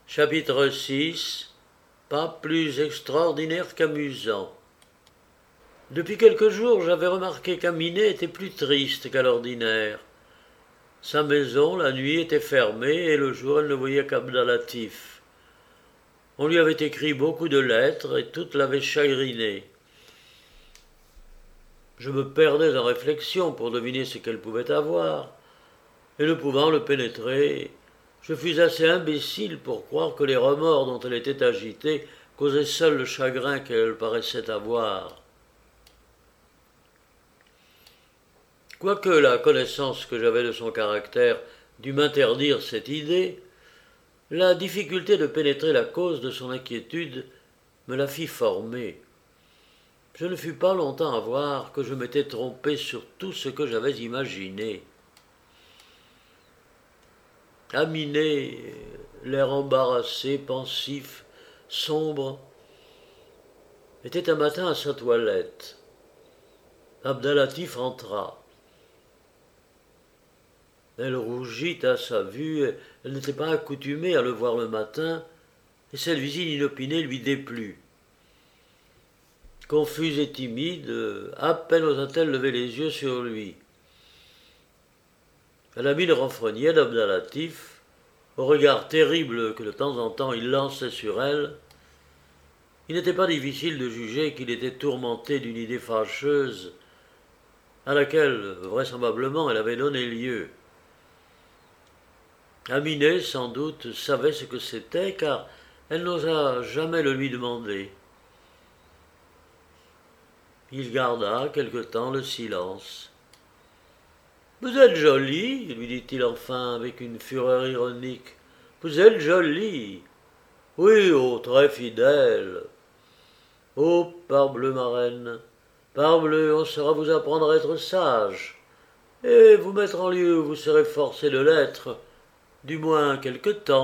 Chapitre 6. Pas plus extraordinaire qu'amusant. Depuis quelques jours, j'avais remarqué qu'Aminet était plus triste qu'à l'ordinaire. Sa maison, la nuit, était fermée et le jour, elle ne voyait qu'Abdalatif. On lui avait écrit beaucoup de lettres et toutes l'avaient chagriné. Je me perdais en réflexion pour deviner ce qu'elle pouvait avoir, et ne pouvant le pénétrer, je fus assez imbécile pour croire que les remords dont elle était agitée causaient seuls le chagrin qu'elle paraissait avoir. Quoique la connaissance que j'avais de son caractère dût m'interdire cette idée, la difficulté de pénétrer la cause de son inquiétude me la fit former. Je ne fus pas longtemps à voir que je m'étais trompé sur tout ce que j'avais imaginé. Aminé, l'air embarrassé, pensif, sombre, était un matin à sa toilette. Abdalatif entra. Elle rougit à sa vue, elle n'était pas accoutumée à le voir le matin, et cette visite inopinée lui déplut. Confuse et timide, à peine osa-t-elle lever les yeux sur lui. Elle a mis le renfrogné d'Abdalatif, au regard terrible que de temps en temps il lançait sur elle. Il n'était pas difficile de juger qu'il était tourmenté d'une idée fâcheuse à laquelle, vraisemblablement, elle avait donné lieu. Aminé, sans doute, savait ce que c'était, car elle n'osa jamais le lui demander. Il garda quelque temps le silence. « Vous êtes jolie, lui dit-il enfin avec une fureur ironique. « Vous êtes jolie. Oui, oh, très fidèle. Oh, parbleu, ma reine, parbleu, on saura vous apprendre à être sage, et vous mettre en lieu où vous serez forcé de l'être, du moins quelque temps. »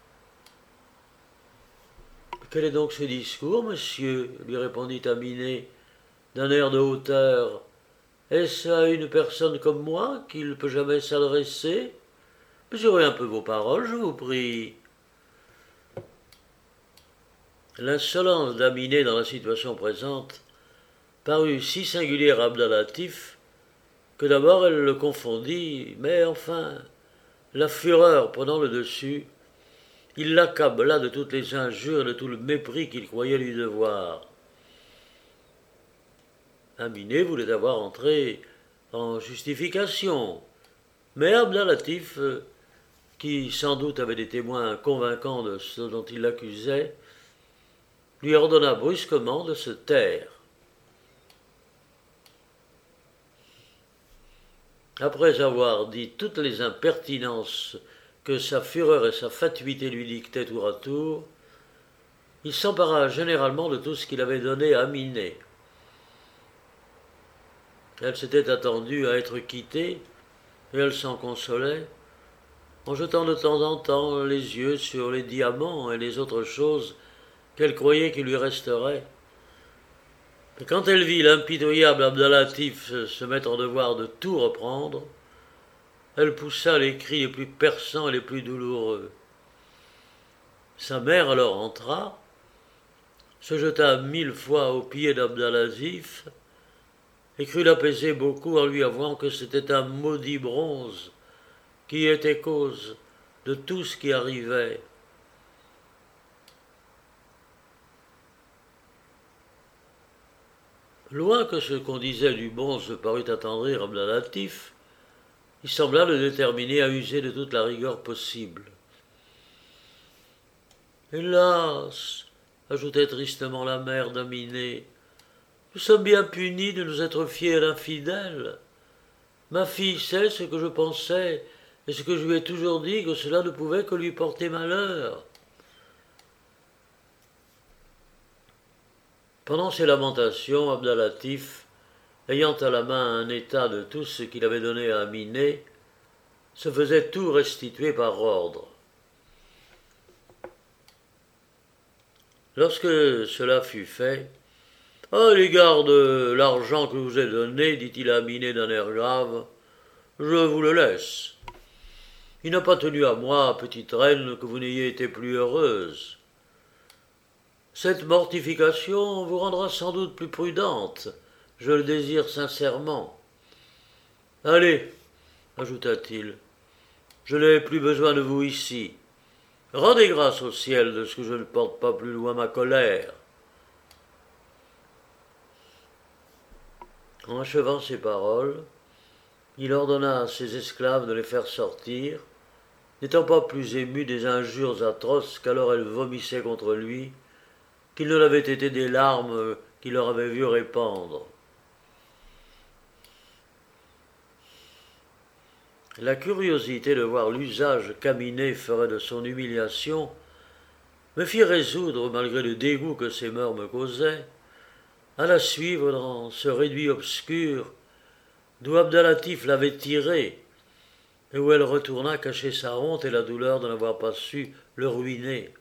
« Quel est donc ce discours, monsieur ?» lui répondit Aminé, d'un air de hauteur. « Est-ce à une personne comme moi qu'il peut jamais s'adresser? Mesurez un peu vos paroles, je vous prie. » L'insolence d'Aminé dans la situation présente parut si singulière à Abdalatif que d'abord elle le confondit, mais enfin, la fureur prenant le dessus, il l'accabla de toutes les injures et de tout le mépris qu'il croyait lui devoir. Aminé voulait avoir entré en justification, mais Abdalatif, qui sans doute avait des témoins convaincants de ce dont il l'accusait, lui ordonna brusquement de se taire. Après avoir dit toutes les impertinences que sa fureur et sa fatuité lui dictaient tour à tour, il s'empara généralement de tout ce qu'il avait donné à Aminé. Elle s'était attendue à être quittée, et elle s'en consolait, en jetant de temps en temps les yeux sur les diamants et les autres choses qu'elle croyait qu'il lui resterait. Mais quand elle vit l'impitoyable Abdalatif se mettre en devoir de tout reprendre, elle poussa les cris les plus perçants et les plus douloureux. Sa mère alors entra, se jeta 1000 fois aux pieds d'Abdalatif et crut l'apaiser beaucoup en lui avouant que c'était un maudit bronze qui était cause de tout ce qui arrivait. Loin que ce qu'on disait du bonze parût attendrir Abdalatif, il sembla le déterminer à user de toute la rigueur possible. « Hélas !» ajoutait tristement la mère d'Aminé, « nous sommes bien punis de nous être fiés à l'infidèle. Ma fille sait ce que je pensais et ce que je lui ai toujours dit, que cela ne pouvait que lui porter malheur. » Pendant ces lamentations, Abdalatif, ayant à la main un état de tout ce qu'il avait donné à Aminé, se faisait tout restituer par ordre. Lorsque cela fut fait, « À l'égard de l'argent que je vous ai donné, dit-il à Aminé d'un air grave, je vous le laisse. Il n'a pas tenu à moi, petite reine, que vous n'ayez été plus heureuse. Cette mortification vous rendra sans doute plus prudente, je le désire sincèrement. Allez, ajouta-t-il, je n'ai plus besoin de vous ici. Rendez grâce au ciel de ce que je ne porte pas plus loin ma colère. En achevant ces paroles, il ordonna à ses esclaves de les faire sortir, n'étant pas plus ému des injures atroces qu'alors elles vomissaient contre lui, qu'il ne l'avait été des larmes qu'il leur avait vu répandre. La curiosité de voir l'usage qu'Aminé ferait de son humiliation me fit résoudre, malgré le dégoût que ses mœurs me causaient, à la suivre dans ce réduit obscur d'où Abdelatif l'avait tirée, et où elle retourna cacher sa honte et la douleur de n'avoir pas su le ruiner.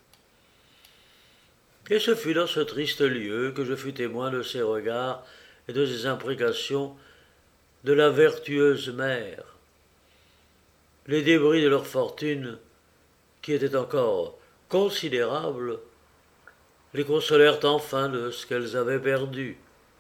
Et ce fut dans ce triste lieu que je fus témoin de ses regards et de ses imprécations de la vertueuse mère. Les débris de leur fortune, qui étaient encore considérables, les consolèrent enfin de ce qu'elles avaient perdu.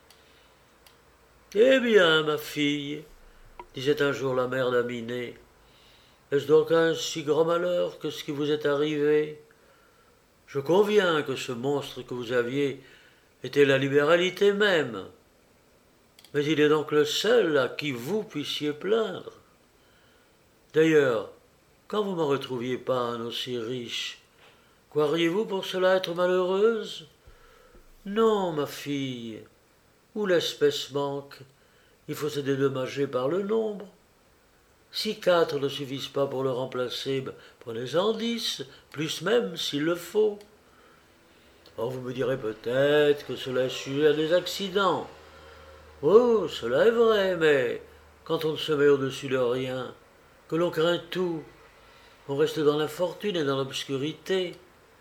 « Eh bien, ma fille, disait un jour la mère d'Aminé, est-ce donc un si grand malheur que ce qui vous est arrivé ? Je conviens que ce monstre que vous aviez était la libéralité même, mais il est donc le seul à qui vous puissiez plaindre. D'ailleurs, quand vous m'en retrouviez pas un aussi riche, croiriez-vous pour cela être malheureuse ? Non, ma fille, où l'espèce manque, il faut se dédommager par le nombre. Si 4 ne suffisent pas pour le remplacer, prenez-en 10, plus même s'il le faut. Or, vous me direz peut-être que cela est sujet à des accidents. Oh, cela est vrai, mais quand on ne se met au-dessus de rien, que l'on craint tout, on reste dans l'infortune et dans l'obscurité.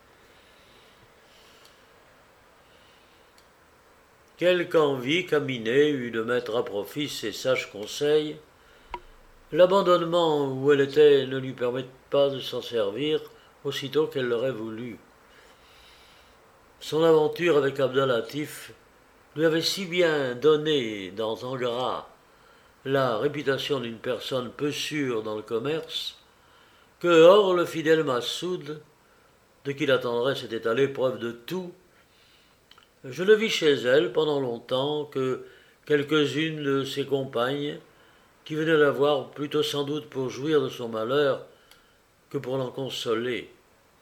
Quelque envie qu'Aminé eut de mettre à profit ses sages conseils, l'abandonnement où elle était ne lui permet pas de s'en servir aussitôt qu'elle l'aurait voulu. Son aventure avec Abdelatif lui avait si bien donné dans Angara la réputation d'une personne peu sûre dans le commerce, que, hors le fidèle Massoud, de qui la tendresse était à l'épreuve de tout, je ne vis chez elle pendant longtemps que quelques-unes de ses compagnes, qui venaient la voir plutôt sans doute pour jouir de son malheur que pour l'en consoler.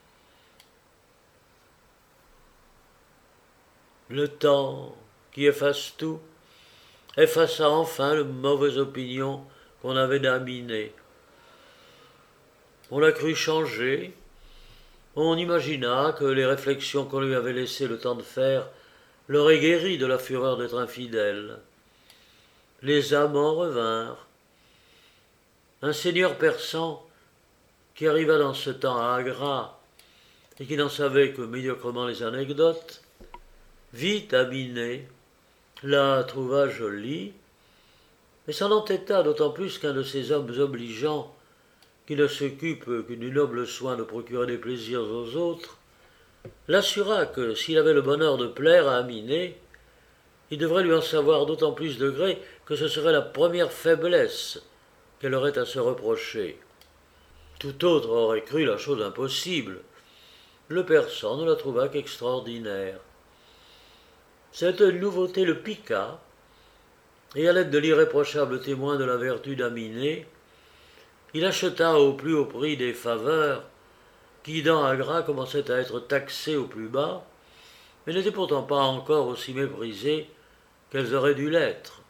Le temps, qui efface tout, effaça enfin le mauvaise opinion qu'on avait d'Aminé. On la crut changée, on imagina que les réflexions qu'on lui avait laissé le temps de faire l'auraient guéri de la fureur d'être infidèle. Les amants revinrent. Un seigneur persan, qui arriva dans ce temps à Agra, et qui n'en savait que médiocrement les anecdotes, vit Aminé, la trouva jolie, mais s'en entêta d'autant plus qu'un de ces hommes obligeants, qui ne s'occupent que du noble soin de procurer des plaisirs aux autres, l'assura que s'il avait le bonheur de plaire à Aminé, il devrait lui en savoir d'autant plus de gré que ce serait la première faiblesse qu'elle aurait à se reprocher. Tout autre aurait cru la chose impossible. Le persan ne la trouva qu'extraordinaire. Cette nouveauté le piqua, et à l'aide de l'irréprochable témoin de la vertu d'Aminé, il acheta au plus haut prix des faveurs qui, dans Agra, commençaient à être taxées au plus bas, mais n'étaient pourtant pas encore aussi méprisées qu'elles auraient dû l'être.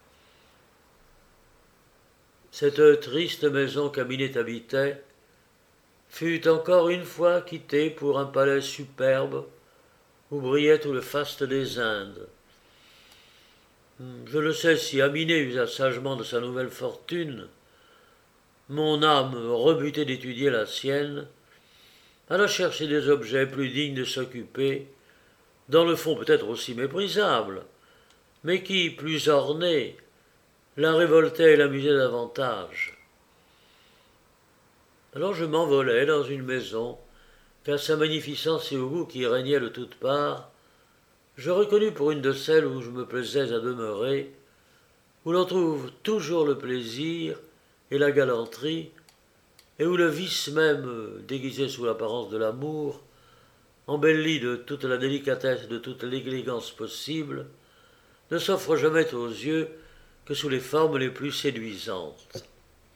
Cette triste maison qu'Aminé habitait fut encore une fois quittée pour un palais superbe où brillait tout le faste des Indes. Je ne sais si Aminé usa sagement de sa nouvelle fortune. Mon âme, rebutée d'étudier la sienne, alla chercher des objets plus dignes de s'occuper, dans le fond peut-être aussi méprisables, mais qui, plus ornés, la révoltaient et l'amusaient davantage. Alors je m'envolai dans une maison qu'à sa magnificence et au goût qui régnait de toutes parts, je reconnus pour une de celles où je me plaisais à demeurer, où l'on trouve toujours le plaisir et la galanterie, et où le vice même, déguisé sous l'apparence de l'amour, embelli de toute la délicatesse et de toute l'élégance possible, ne s'offre jamais aux yeux que sous les formes les plus séduisantes.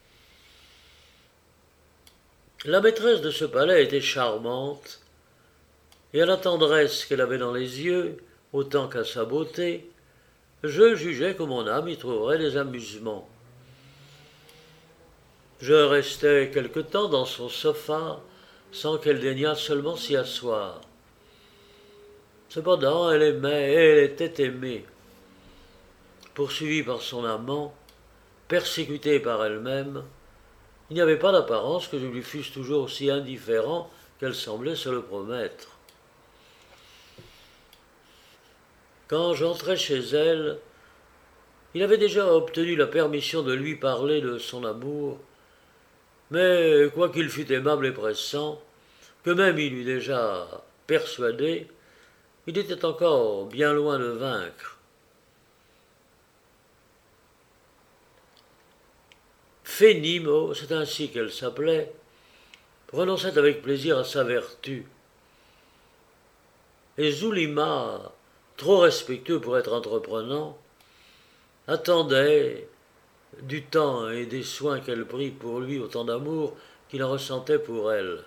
La maîtresse de ce palais était charmante, et à la tendresse qu'elle avait dans les yeux, autant qu'à sa beauté, je jugeais que mon âme y trouverait des amusements. Je restai quelque temps dans son sofa, sans qu'elle daignât seulement s'y asseoir. Cependant, elle aimait et elle était aimée. Poursuivie par son amant, persécutée par elle-même, il n'y avait pas d'apparence que je lui fusse toujours aussi indifférent qu'elle semblait se le promettre. Quand j'entrai chez elle, il avait déjà obtenu la permission de lui parler de son amour, mais quoiqu'il fût aimable et pressant, que même il eût déjà persuadé, il était encore bien loin de vaincre. Fénime, c'est ainsi qu'elle s'appelait, renonçait avec plaisir à sa vertu. Et Zulima, trop respectueux pour être entreprenant, attendait du temps et des soins qu'elle prit pour lui autant d'amour qu'il en ressentait pour elle.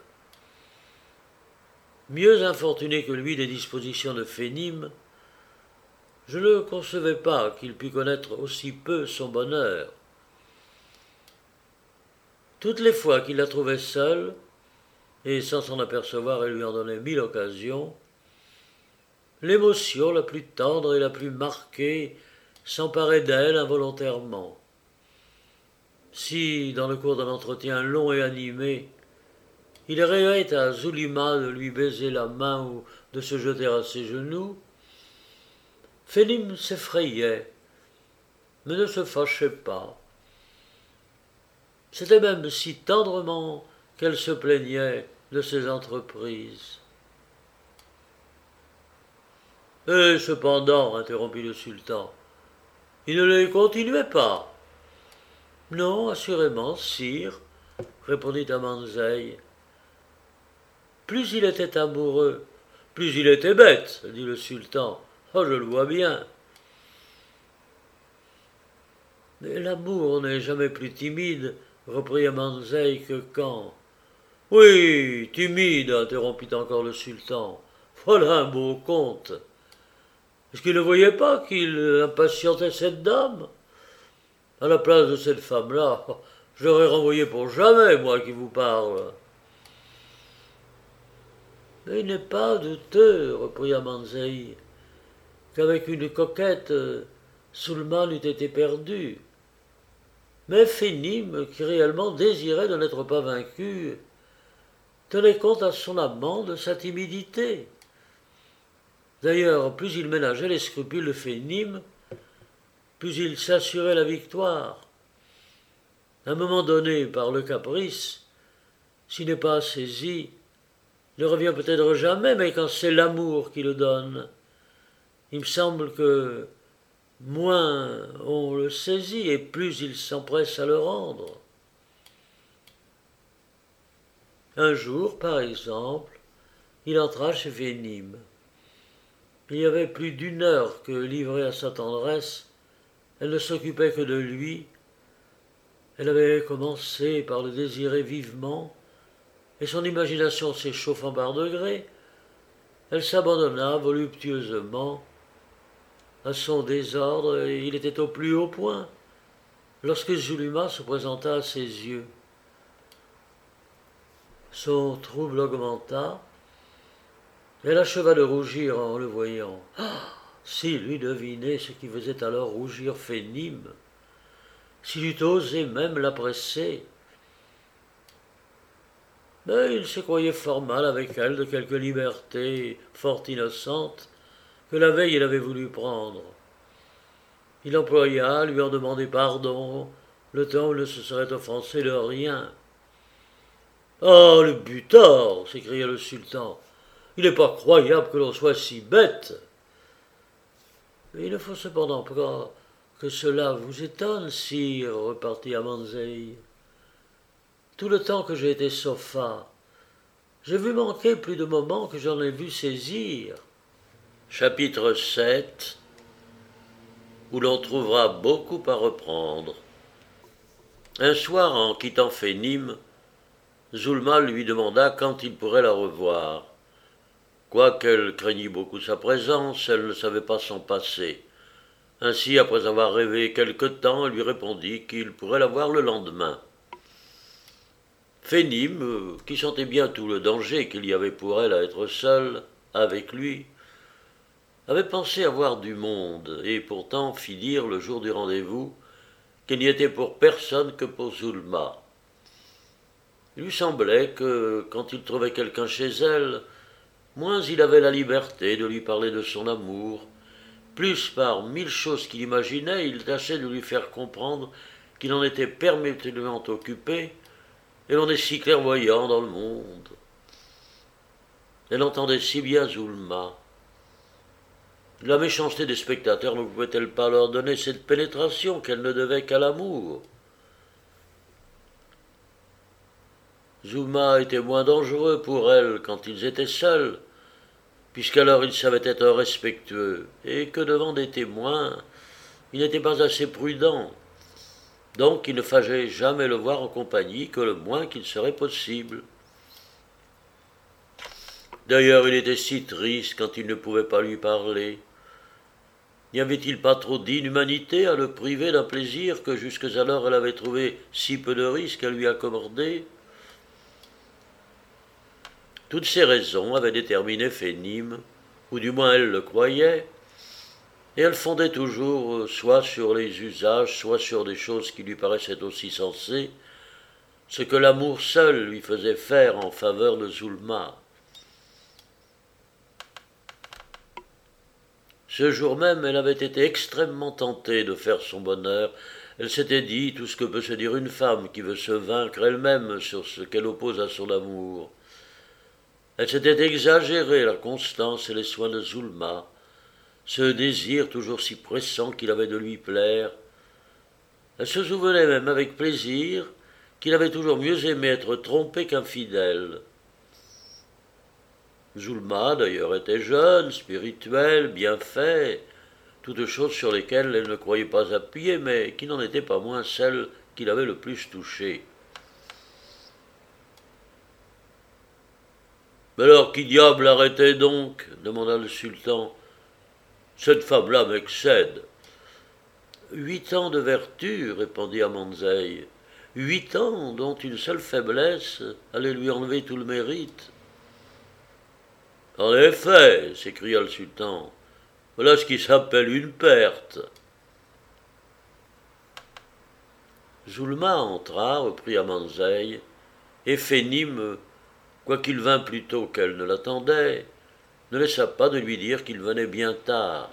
Mieux infortuné que lui des dispositions de Fénime, je ne concevais pas qu'il pût connaître aussi peu son bonheur. Toutes les fois qu'il la trouvait seule, et sans s'en apercevoir elle lui en donnait mille occasions, l'émotion la plus tendre et la plus marquée s'emparait d'elle involontairement. Si, dans le cours d'un entretien long et animé, il rêvait à Zulima de lui baiser la main ou de se jeter à ses genoux, Fénime s'effrayait, mais ne se fâchait pas. C'était même si tendrement qu'elle se plaignait de ses entreprises. Et cependant, interrompit le sultan, il ne les continuait pas. Non, assurément, sire, répondit Amanzeï. Plus il était amoureux, plus il était bête, dit le sultan. Oh, je le vois bien. Mais l'amour n'est jamais plus timide, reprit Amanzeï, que quand. Oui, timide, interrompit encore le sultan. Voilà un beau conte. Est-ce qu'il ne voyait pas qu'il impatientait cette dame? À la place de cette femme-là, je l'aurais renvoyé pour jamais, moi qui vous parle. Mais il n'est pas douteux, reprit Amanzeï, qu'avec une coquette, Soulman eût été perdu. Mais Fénime, qui réellement désirait de n'être pas vaincu, tenait compte à son amant de sa timidité. D'ailleurs, plus il ménageait les scrupules de Fénime, plus il s'assurait la victoire. À un moment donné, par le caprice, s'il n'est pas saisi, il ne revient peut-être jamais, mais quand c'est l'amour qui le donne, il me semble que moins on le saisit et plus il s'empresse à le rendre. Un jour, par exemple, il entra chez Fénime. Il y avait plus d'une heure que, livrée à sa tendresse, elle ne s'occupait que de lui. Elle avait commencé par le désirer vivement, et son imagination s'échauffant par degrés, elle s'abandonna voluptueusement à son désordre, et il était au plus haut point lorsque Zulima se présenta à ses yeux. Son trouble augmenta. Elle acheva de rougir en le voyant. Ah, s'il eût deviné ce qui faisait alors rougir Fénime, s'il eût osé même la presser. Mais il se croyait fort mal avec elle de quelque liberté fort innocente que la veille il avait voulu prendre. Il employa à lui en demander pardon, le temps où il ne se serait offensé de rien. Ah, le butard s'écria le sultan. Il n'est pas croyable que l'on soit si bête. Mais il ne faut cependant pas que cela vous étonne, sire, repartit Amanzeï. Tout le temps que j'ai été sofa, j'ai vu manquer plus de moments que j'en ai vu saisir. Chapitre 7, où l'on trouvera beaucoup à reprendre. Un soir, en quittant Phénime, Zulma lui demanda quand il pourrait la revoir. Quoiqu'elle craignît beaucoup sa présence, elle ne savait pas s'en passer. Ainsi, après avoir rêvé quelque temps, elle lui répondit qu'il pourrait la voir le lendemain. Phénime, qui sentait bien tout le danger qu'il y avait pour elle à être seule avec lui, avait pensé avoir du monde, et pourtant fit dire le jour du rendez-vous qu'il n'y était pour personne que pour Zulma. Il lui semblait que, quand il trouvait quelqu'un chez elle, moins il avait la liberté de lui parler de son amour, plus par 1000 choses qu'il imaginait, il tâchait de lui faire comprendre qu'il en était perpétuellement occupé, et l'on est si clairvoyant dans le monde. Elle entendait si bien Zulma. La méchanceté des spectateurs ne pouvait-elle pas leur donner cette pénétration qu'elle ne devait qu'à l'amour? Zulma était moins dangereux pour elle quand ils étaient seuls, puisqu'alors il savait être respectueux, et que devant des témoins, il n'était pas assez prudent. Donc il ne fallait jamais le voir en compagnie que le moins qu'il serait possible. D'ailleurs, il était si triste quand il ne pouvait pas lui parler. N'y avait-il pas trop d'inhumanité à le priver d'un plaisir que jusqu'alors elle avait trouvé si peu de risque à lui accorder? Toutes ces raisons avaient déterminé Phénime, ou du moins elle le croyait, et elle fondait toujours soit sur les usages, soit sur des choses qui lui paraissaient aussi sensées, ce que l'amour seul lui faisait faire en faveur de Zulma. Ce jour même, elle avait été extrêmement tentée de faire son bonheur. Elle s'était dit tout ce que peut se dire une femme qui veut se vaincre elle-même sur ce qu'elle oppose à son amour. Elle s'était exagérée la constance et les soins de Zulma, ce désir toujours si pressant qu'il avait de lui plaire. Elle se souvenait même avec plaisir qu'il avait toujours mieux aimé être trompé qu'infidèle. Zulma, d'ailleurs, était jeune, spirituelle, bien faite, toutes choses sur lesquelles elle ne croyait pas appuyer, mais qui n'en étaient pas moins celles qui l'avaient le plus touchée. « Mais alors, qui diable arrêtait donc ?» demanda le sultan. « Cette femme-là m'excède. »« 8 ans de vertu, répondit Amanzeï. 8 ans dont une seule faiblesse allait lui enlever tout le mérite. » En effet, s'écria le sultan, voilà ce qui s'appelle une perte. Zulma entra, reprit Amanzeï, et Phénime, quoiqu'il vînt plus tôt qu'elle ne l'attendait, ne laissa pas de lui dire qu'il venait bien tard.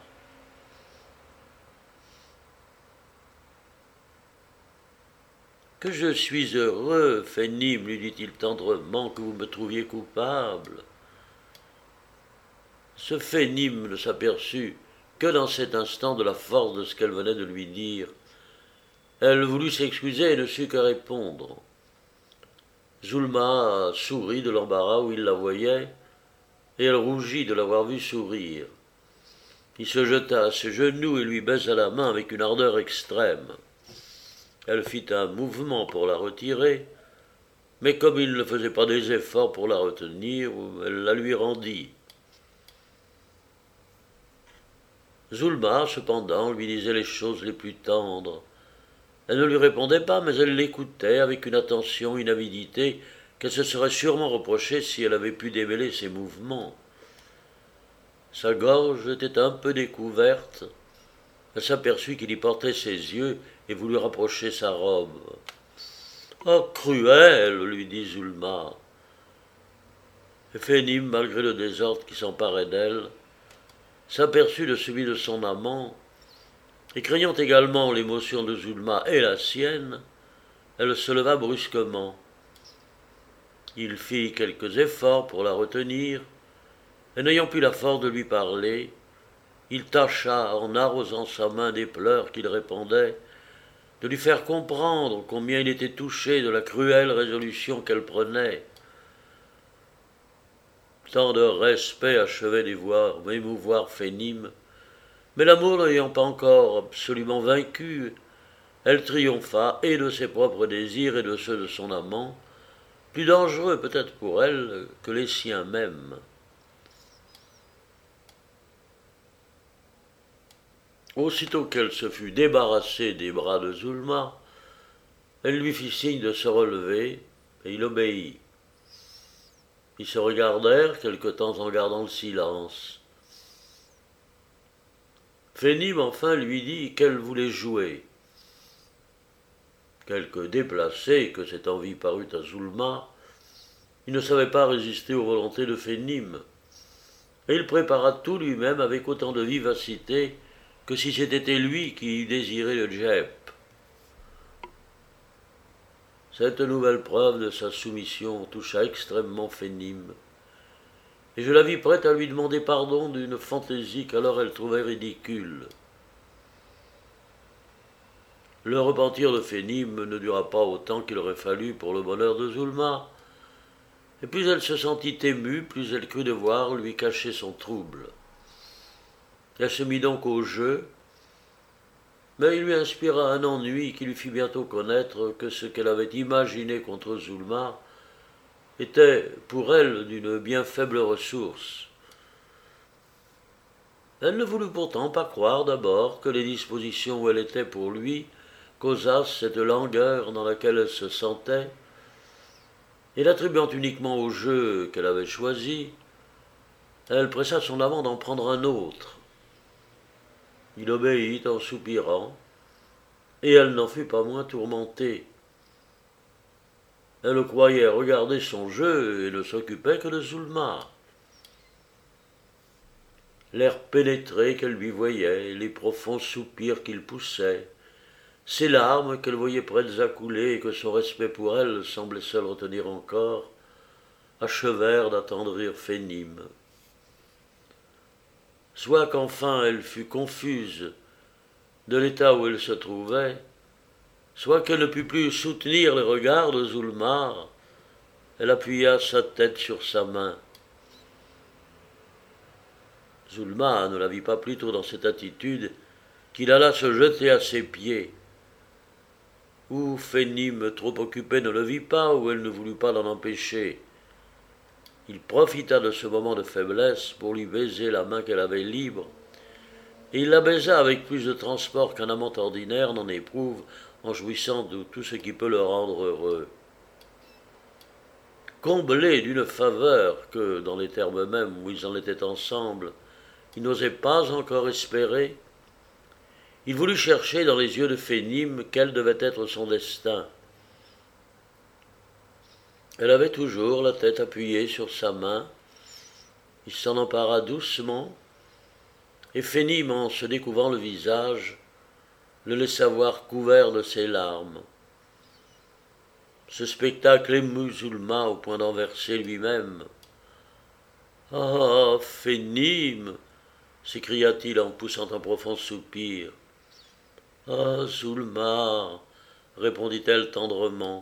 Que je suis heureux, Phénime, lui dit-il tendrement, que vous me trouviez coupable. Ce Phénime ne s'aperçut que dans cet instant de la force de ce qu'elle venait de lui dire. Elle voulut s'excuser et ne sut que répondre. Zulma sourit de l'embarras où il la voyait, et elle rougit de l'avoir vu sourire. Il se jeta à ses genoux et lui baisa la main avec une ardeur extrême. Elle fit un mouvement pour la retirer, mais comme il ne faisait pas des efforts pour la retenir, elle la lui rendit. Zulma, cependant, lui disait les choses les plus tendres. Elle ne lui répondait pas, mais elle l'écoutait avec une attention, une avidité qu'elle se serait sûrement reprochée si elle avait pu démêler ses mouvements. Sa gorge était un peu découverte. Elle s'aperçut qu'il y portait ses yeux et voulut rapprocher sa robe. « Oh, cruel !» lui dit Zulma. Et Phénime, malgré le désordre qui s'emparait d'elle, s'aperçut de celui de son amant, et craignant également l'émotion de Zulma et la sienne, elle se leva brusquement. Il fit quelques efforts pour la retenir, et n'ayant plus la force de lui parler, il tâcha, en arrosant sa main des pleurs qu'il répandait, de lui faire comprendre combien il était touché de la cruelle résolution qu'elle prenait. Tant de respect achevait d'émouvoir Phénime, mais l'amour n'ayant pas encore absolument vaincu, elle triompha et de ses propres désirs et de ceux de son amant, plus dangereux peut-être pour elle que les siens mêmes. Aussitôt qu'elle se fut débarrassée des bras de Zulma, elle lui fit signe de se relever, et il obéit. Ils se regardèrent quelque temps en gardant le silence. Phénime enfin lui dit qu'elle voulait jouer. Quelque déplacé que cette envie parut à Zulma, il ne savait pas résister aux volontés de Phénime, et il prépara tout lui-même avec autant de vivacité que si c'était lui qui eût désiré le djep. Cette nouvelle preuve de sa soumission toucha extrêmement Phénime, et je la vis prête à lui demander pardon d'une fantaisie qu'alors elle trouvait ridicule. Le repentir de Phénime ne dura pas autant qu'il aurait fallu pour le bonheur de Zulma, et plus elle se sentit émue, plus elle crut devoir lui cacher son trouble. Elle se mit donc au jeu, mais il lui inspira un ennui qui lui fit bientôt connaître que ce qu'elle avait imaginé contre Zulma était pour elle d'une bien faible ressource. Elle ne voulut pourtant pas croire d'abord que les dispositions où elle était pour lui causassent cette langueur dans laquelle elle se sentait, et l'attribuant uniquement au jeu qu'elle avait choisi, elle pressa son amant d'en prendre un autre. Il obéit en soupirant, et elle n'en fut pas moins tourmentée. Elle croyait regarder son jeu et ne s'occupait que de Zulma. L'air pénétré qu'elle lui voyait, les profonds soupirs qu'il poussait, ces larmes qu'elle voyait prêtes à couler et que son respect pour elle semblait seul retenir encore, achevèrent d'attendrir Phénime. Soit qu'enfin elle fût confuse de l'état où elle se trouvait, soit qu'elle ne put plus soutenir les regards de Zulma, elle appuya sa tête sur sa main. Zulma ne la vit pas plus tôt dans cette attitude qu'il alla se jeter à ses pieds. Ou Phénime, trop occupée, ne le vit pas, ou elle ne voulut pas l'en empêcher. Il profita de ce moment de faiblesse pour lui baiser la main qu'elle avait libre, et il la baisa avec plus de transport qu'un amant ordinaire n'en éprouve en jouissant de tout ce qui peut le rendre heureux. Comblé d'une faveur que, dans les termes mêmes où ils en étaient ensemble, il n'osait pas encore espérer, il voulut chercher dans les yeux de Phénime quel devait être son destin. Elle avait toujours la tête appuyée sur sa main. Il s'en empara doucement, et Phénime, en se découvrant le visage, le laissa voir couvert de ses larmes. Ce spectacle émut Zulma au point d'en verser lui-même. « Ah, Phénime !» s'écria-t-il en poussant un profond soupir. « Ah, Zulma !» répondit-elle tendrement.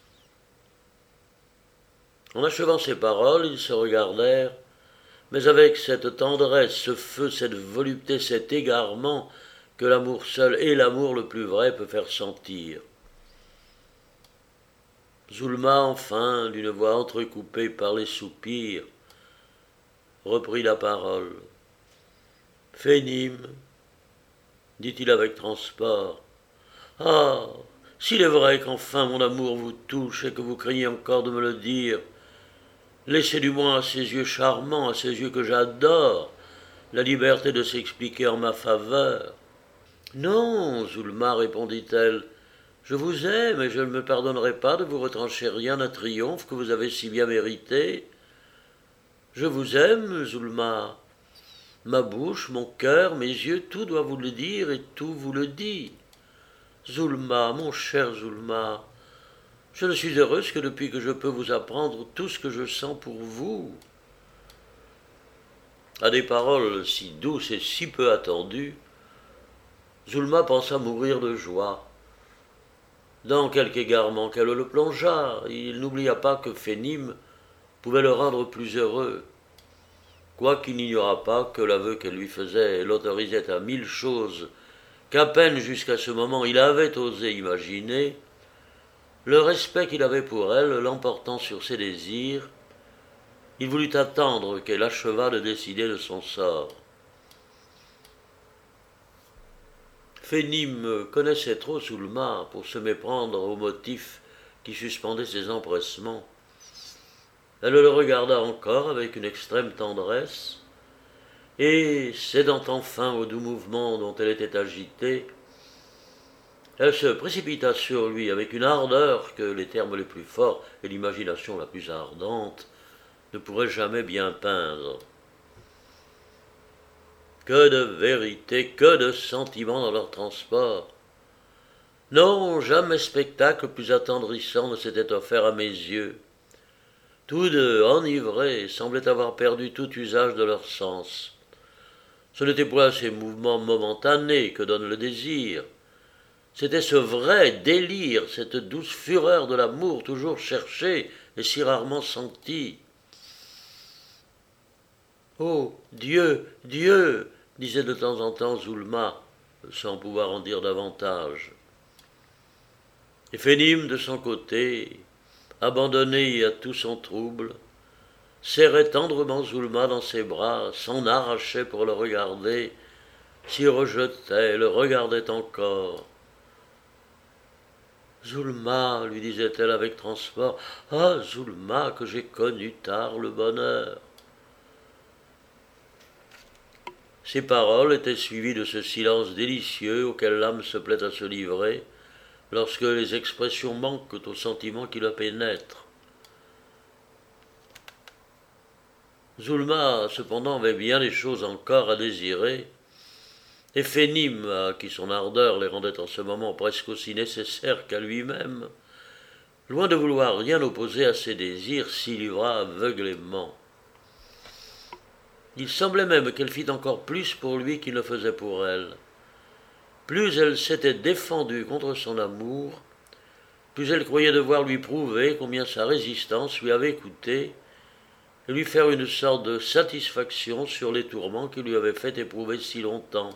En achevant ces paroles, ils se regardèrent, mais avec cette tendresse, ce feu, cette volupté, cet égarement que l'amour seul et l'amour le plus vrai peut faire sentir. Zulma, enfin, d'une voix entrecoupée par les soupirs, reprit la parole. « Phénime, dit-il avec transport, ah, s'il est vrai qu'enfin mon amour vous touche et que vous craignez encore de me le dire, laissez du moins à ces yeux charmants, à ces yeux que j'adore, la liberté de s'expliquer en ma faveur. »« Non, Zulma, répondit-elle, je vous aime et je ne me pardonnerai pas de vous retrancher rien d'un triomphe que vous avez si bien mérité. Je vous aime, Zulma. Ma bouche, mon cœur, mes yeux, tout doit vous le dire et tout vous le dit. Zulma, mon cher Zulma, Je ne suis heureuse que depuis que je peux vous apprendre tout ce que je sens pour vous. » À des paroles si douces et si peu attendues, Zulma pensa mourir de joie. Dans quelque égarement qu'elle le plongea, il n'oublia pas que Fénime pouvait le rendre plus heureux. Quoiqu'il n'ignorât pas que l'aveu qu'elle lui faisait l'autorisait à 1000 choses qu'à peine jusqu'à ce moment il avait osé imaginer, le respect qu'il avait pour elle l'emportant sur ses désirs, il voulut attendre qu'elle achevât de décider de son sort. Fénime connaissait trop Zulma pour se méprendre au motif qui suspendait ses empressements. Elle le regarda encore avec une extrême tendresse, et, cédant enfin aux doux mouvements dont elle était agitée, elle se précipita sur lui avec une ardeur que les termes les plus forts et l'imagination la plus ardente ne pourraient jamais bien peindre. Que de vérité, que de sentiments dans leur transport! Non, jamais spectacle plus attendrissant ne s'était offert à mes yeux. Tous deux, enivrés, semblaient avoir perdu tout usage de leurs sens. Ce n'était point ces mouvements momentanés que donne le désir. C'était ce vrai délire, cette douce fureur de l'amour toujours cherché et si rarement senti. « Oh, Dieu, Dieu !» disait de temps en temps Zulma, sans pouvoir en dire davantage. Et Fénime, de son côté, abandonné à tout son trouble, serrait tendrement Zulma dans ses bras, s'en arrachait pour le regarder, s'y rejetait, le regardait encore. « Zulma, lui disait-elle avec transport, ah, Zulma, que j'ai connu tard le bonheur. » Ces paroles étaient suivies de ce silence délicieux auquel l'âme se plaît à se livrer, lorsque les expressions manquent aux sentiments qui la pénètrent. Zulma, cependant, avait bien des choses encore à désirer, et Fénime, à qui son ardeur les rendait en ce moment presque aussi nécessaires qu'à lui-même, loin de vouloir rien opposer à ses désirs, s'y livra aveuglément. Il semblait même qu'elle fît encore plus pour lui qu'il ne faisait pour elle. Plus elle s'était défendue contre son amour, plus elle croyait devoir lui prouver combien sa résistance lui avait coûté, et lui faire une sorte de satisfaction sur les tourments qu'il lui avait fait éprouver si longtemps.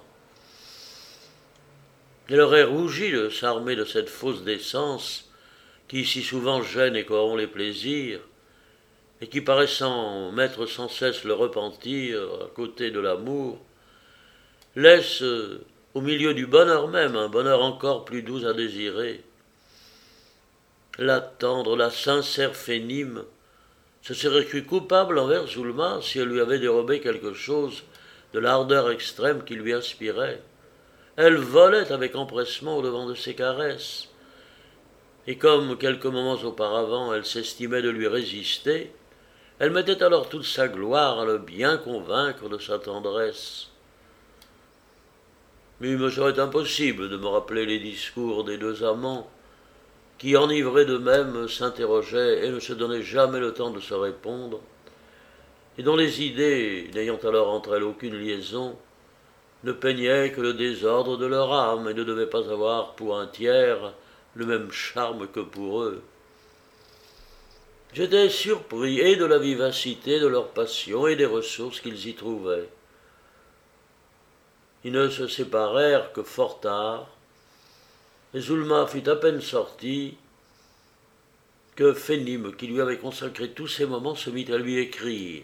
Elle aurait rougi de s'armer de cette fausse décence qui si souvent gêne et corrompt les plaisirs, et qui, paraissant mettre sans cesse le repentir à côté de l'amour, laisse au milieu du bonheur même un bonheur encore plus doux à désirer. La tendre, la sincère Fénime se serait crue coupable envers Zulma si elle lui avait dérobé quelque chose de l'ardeur extrême qu'il lui inspirait. Elle volait avec empressement au-devant de ses caresses, et comme quelques moments auparavant elle s'estimait de lui résister, elle mettait alors toute sa gloire à le bien convaincre de sa tendresse. Mais il me serait impossible de me rappeler les discours des deux amants, qui, enivrés d'eux-mêmes, s'interrogeaient et ne se donnaient jamais le temps de se répondre, et dont les idées, n'ayant alors entre elles aucune liaison, ne peignaient que le désordre de leur âme et ne devaient pas avoir pour un tiers le même charme que pour eux. J'étais surpris et de la vivacité de leur passion et des ressources qu'ils y trouvaient. Ils ne se séparèrent que fort tard, et Zulma fut à peine sortie que Fénime, qui lui avait consacré tous ses moments, se mit à lui écrire.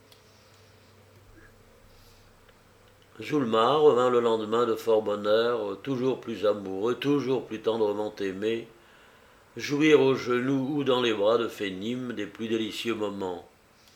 Zulma revint le lendemain de fort bonne heure, toujours plus amoureux, toujours plus tendrement aimé, jouir aux genoux ou dans les bras de Fénime des plus délicieux moments.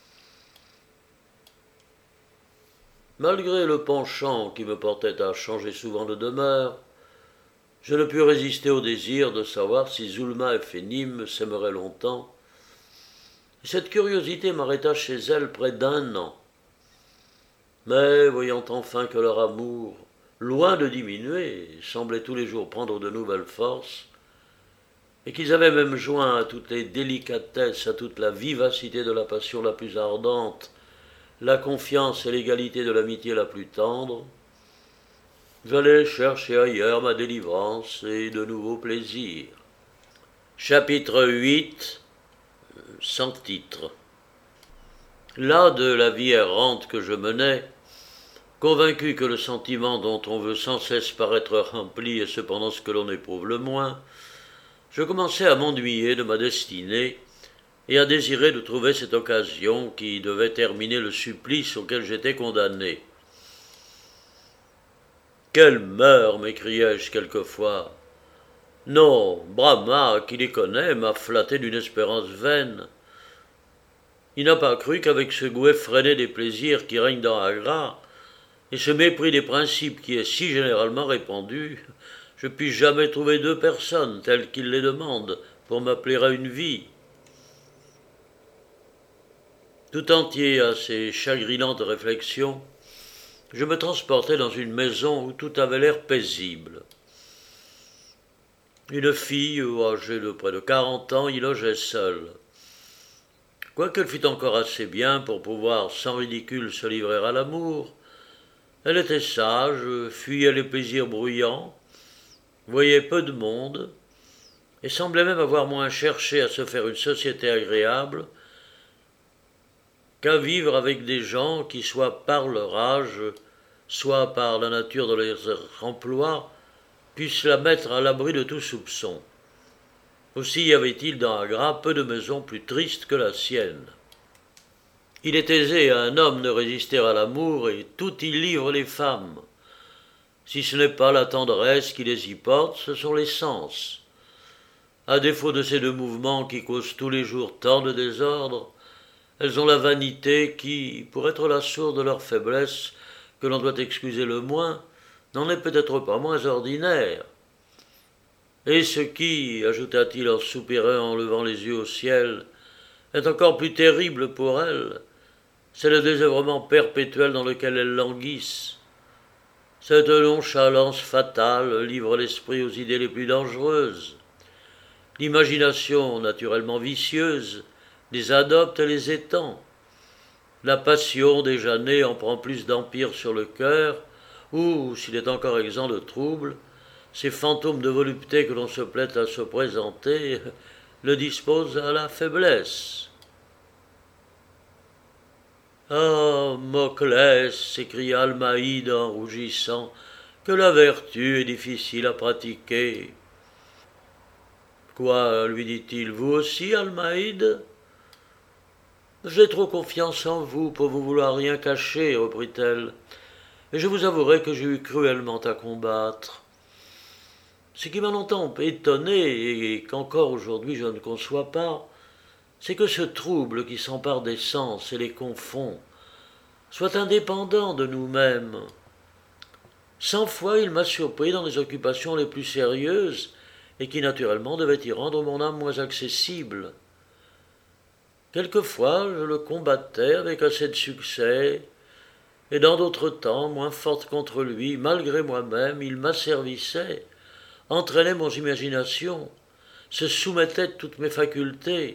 Malgré le penchant qui me portait à changer souvent de demeure, je ne pus résister au désir de savoir si Zulma et Fénime s'aimeraient longtemps, et cette curiosité m'arrêta chez elles près d'1 an. Mais, voyant enfin que leur amour, loin de diminuer, semblait tous les jours prendre de nouvelles forces, et qu'ils avaient même joint à toutes les délicatesses, à toute la vivacité de la passion la plus ardente, la confiance et l'égalité de l'amitié la plus tendre, j'allais chercher ailleurs ma délivrance et de nouveaux plaisirs. Chapitre 8, sans titre. Là de la vie errante que je menais, convaincu que le sentiment dont on veut sans cesse paraître rempli est cependant ce que l'on éprouve le moins, je commençais à m'ennuyer de ma destinée et à désirer de trouver cette occasion qui devait terminer le supplice auquel j'étais condamné. Quelle meurt, m'écriai-je quelquefois. Non, Brahma, qui les connaît, m'a flatté d'une espérance vaine. Il n'a pas cru qu'avec ce goût effréné des plaisirs qui règnent dans Agra, et ce mépris des principes qui est si généralement répandu, je puis jamais trouver deux personnes telles qu'il les demande pour m'appeler à une vie. Tout entier à ces chagrinantes réflexions, je me transportai dans une maison où tout avait l'air paisible. Une fille, âgée de près de 40 ans, y logeait seule. Quoiqu'elle fût encore assez bien pour pouvoir sans ridicule se livrer à l'amour, elle était sage, fuyait les plaisirs bruyants, voyait peu de monde, et semblait même avoir moins cherché à se faire une société agréable qu'à vivre avec des gens qui, soit par leur âge, soit par la nature de leurs emplois, puissent la mettre à l'abri de tout soupçon. Aussi y avait-il dans Agra peu de maisons plus tristes que la sienne. Il est aisé à un homme de résister à l'amour, et tout y livre les femmes. Si ce n'est pas la tendresse qui les y porte, ce sont les sens. À défaut de ces deux mouvements qui causent tous les jours tant de désordre, elles ont la vanité qui, pour être la source de leur faiblesse, que l'on doit excuser le moins, n'en est peut-être pas moins ordinaire. Et ce qui, ajouta-t-il en soupirant en levant les yeux au ciel, est encore plus terrible pour elles, c'est le désœuvrement perpétuel dans lequel elles languissent. Cette nonchalance fatale livre l'esprit aux idées les plus dangereuses. L'imagination, naturellement vicieuse, les adopte et les étend. La passion déjà née en prend plus d'empire sur le cœur, ou, s'il est encore exempt de troubles, ces fantômes de volupté que l'on se plaît à se présenter le disposent à la faiblesse. Ah, Moclès, s'écria Almaïde en rougissant, que la vertu est difficile à pratiquer. Quoi, lui dit-il, vous aussi, Almaïde? J'ai trop confiance en vous pour vous vouloir rien cacher, reprit-elle, et je vous avouerai que j'ai eu cruellement à combattre. Ce qui m'a longtemps étonné, et qu'encore aujourd'hui je ne conçois pas, c'est que ce trouble qui s'empare des sens et les confond soit indépendant de nous-mêmes. 100 fois il m'a surpris dans les occupations les plus sérieuses, et qui naturellement devaient y rendre mon âme moins accessible. Quelquefois je le combattais avec assez de succès, et dans d'autres temps, moins forte contre lui, malgré moi-même, il m'asservissait, entraînait mon imagination, se soumettait de toutes mes facultés.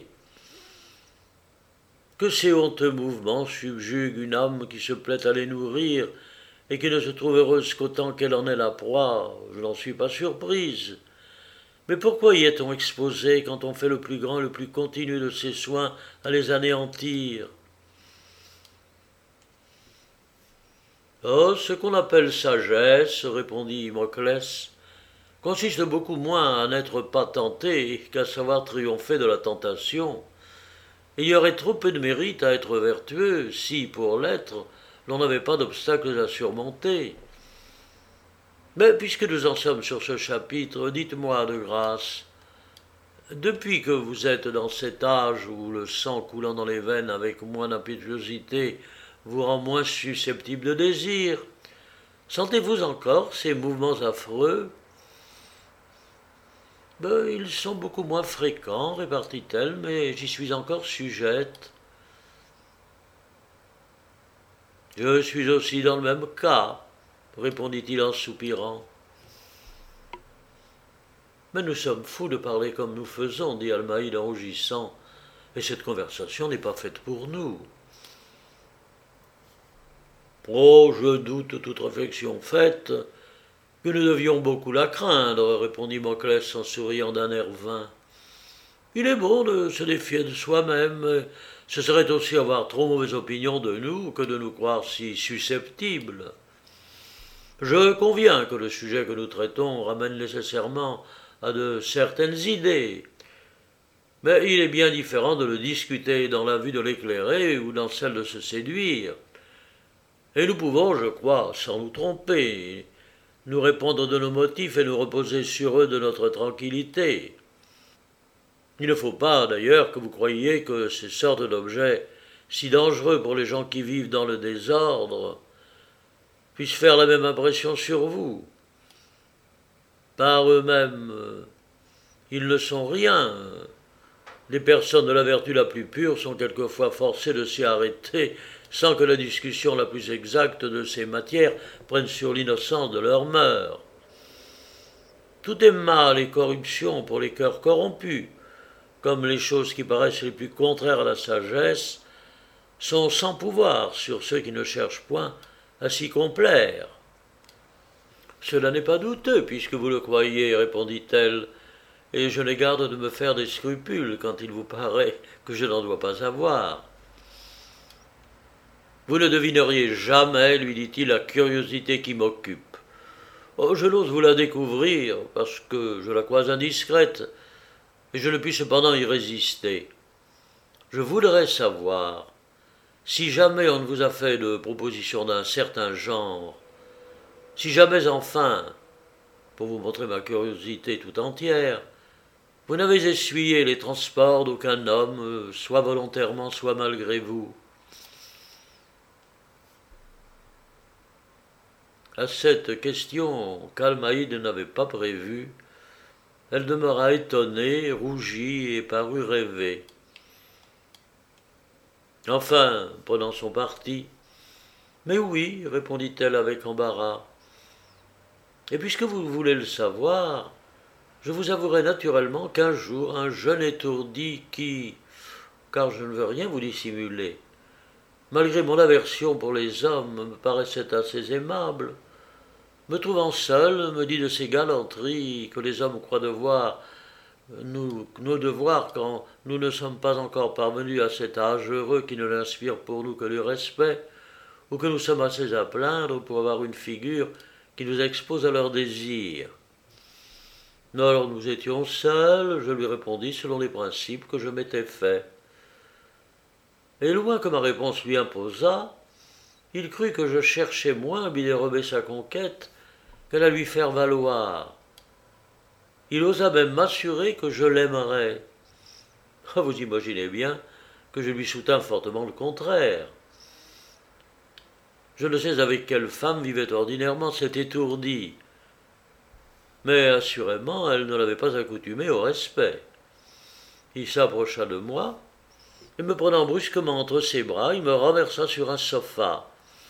Que ces honteux mouvements subjuguent une âme qui se plaît à les nourrir et qui ne se trouve heureuse qu'autant qu'elle en est la proie, je n'en suis pas surprise. Mais pourquoi y est-on exposé quand on fait le plus grand et le plus continu de ses soins à les anéantir? Oh, ce qu'on appelle sagesse, répondit Moclès, consiste beaucoup moins à n'être pas tenté qu'à savoir triompher de la tentation. Il y aurait trop peu de mérite à être vertueux si, pour l'être, l'on n'avait pas d'obstacles à surmonter. Mais puisque nous en sommes sur ce chapitre, dites-moi de grâce, depuis que vous êtes dans cet âge où le sang coulant dans les veines avec moins d'impétuosité vous rend moins susceptible de désir, sentez-vous encore ces mouvements affreux? Ils sont beaucoup moins fréquents, répartit-elle, mais j'y suis encore sujette. Je suis aussi dans le même cas, répondit-il en soupirant. Mais nous sommes fous de parler comme nous faisons, dit Almaïd en rougissant, et cette conversation n'est pas faite pour nous. Oh, je doute toute réflexion faite, que nous devions beaucoup la craindre, répondit Moclès en souriant d'un air vain. Il est bon de se défier de soi-même, ce serait aussi avoir trop mauvaise opinion de nous que de nous croire si susceptibles. Je conviens que le sujet que nous traitons ramène nécessairement à de certaines idées, mais il est bien différent de le discuter dans la vue de l'éclairer ou dans celle de se séduire. Et nous pouvons, je crois, sans nous tromper, nous répondre de nos motifs et nous reposer sur eux de notre tranquillité. Il ne faut pas, d'ailleurs, que vous croyiez que ces sortes d'objets, si dangereux pour les gens qui vivent dans le désordre, puissent faire la même impression sur vous. Par eux-mêmes, ils ne sont rien. Les personnes de la vertu la plus pure sont quelquefois forcées de s'y arrêter sans que la discussion la plus exacte de ces matières prenne sur l'innocence de leurs mœurs. Tout est mal et corruption pour les cœurs corrompus, comme les choses qui paraissent les plus contraires à la sagesse sont sans pouvoir sur ceux qui ne cherchent point à s'y complaire. Cela n'est pas douteux, puisque vous le croyez, répondit-elle, et je n'ai garde de me faire des scrupules quand il vous paraît que je n'en dois pas avoir. Vous ne devineriez jamais, lui dit-il, la curiosité qui m'occupe. Oh, je n'ose vous la découvrir, parce que je la crois indiscrète, et je ne puis cependant y résister. Je voudrais savoir, si jamais on ne vous a fait de proposition d'un certain genre, si jamais enfin, pour vous montrer ma curiosité tout entière, vous n'avez essuyé les transports d'aucun homme, soit volontairement, soit malgré vous. À cette question qu'Almaïd n'avait pas prévue, elle demeura étonnée, rougit et parut rêver. Enfin, prenant son parti, « Mais oui, répondit-elle avec embarras. Et puisque vous voulez le savoir, je vous avouerai naturellement qu'un jour, un jeune étourdi qui, car je ne veux rien vous dissimuler, malgré mon aversion pour les hommes, me paraissait assez aimable, me trouvant seul, me dit de ces galanteries que les hommes croient devoir nos devoirs quand nous ne sommes pas encore parvenus à cet âge heureux qui ne l'inspire pour nous que du respect, ou que nous sommes assez à plaindre pour avoir une figure qui nous expose à leurs désirs. Alors nous étions seuls, je lui répondis selon les principes que je m'étais faits. Et loin que ma réponse lui imposât, il crut que je cherchais moins à lui dérober sa conquête qu'à la lui faire valoir. Il osa même m'assurer que je l'aimerais. Ah, vous imaginez bien que je lui soutins fortement le contraire. Je ne sais avec quelle femme vivait ordinairement cet étourdi, mais assurément elle ne l'avait pas accoutumé au respect. Il s'approcha de moi, et me prenant brusquement entre ses bras, il me renversa sur un sofa.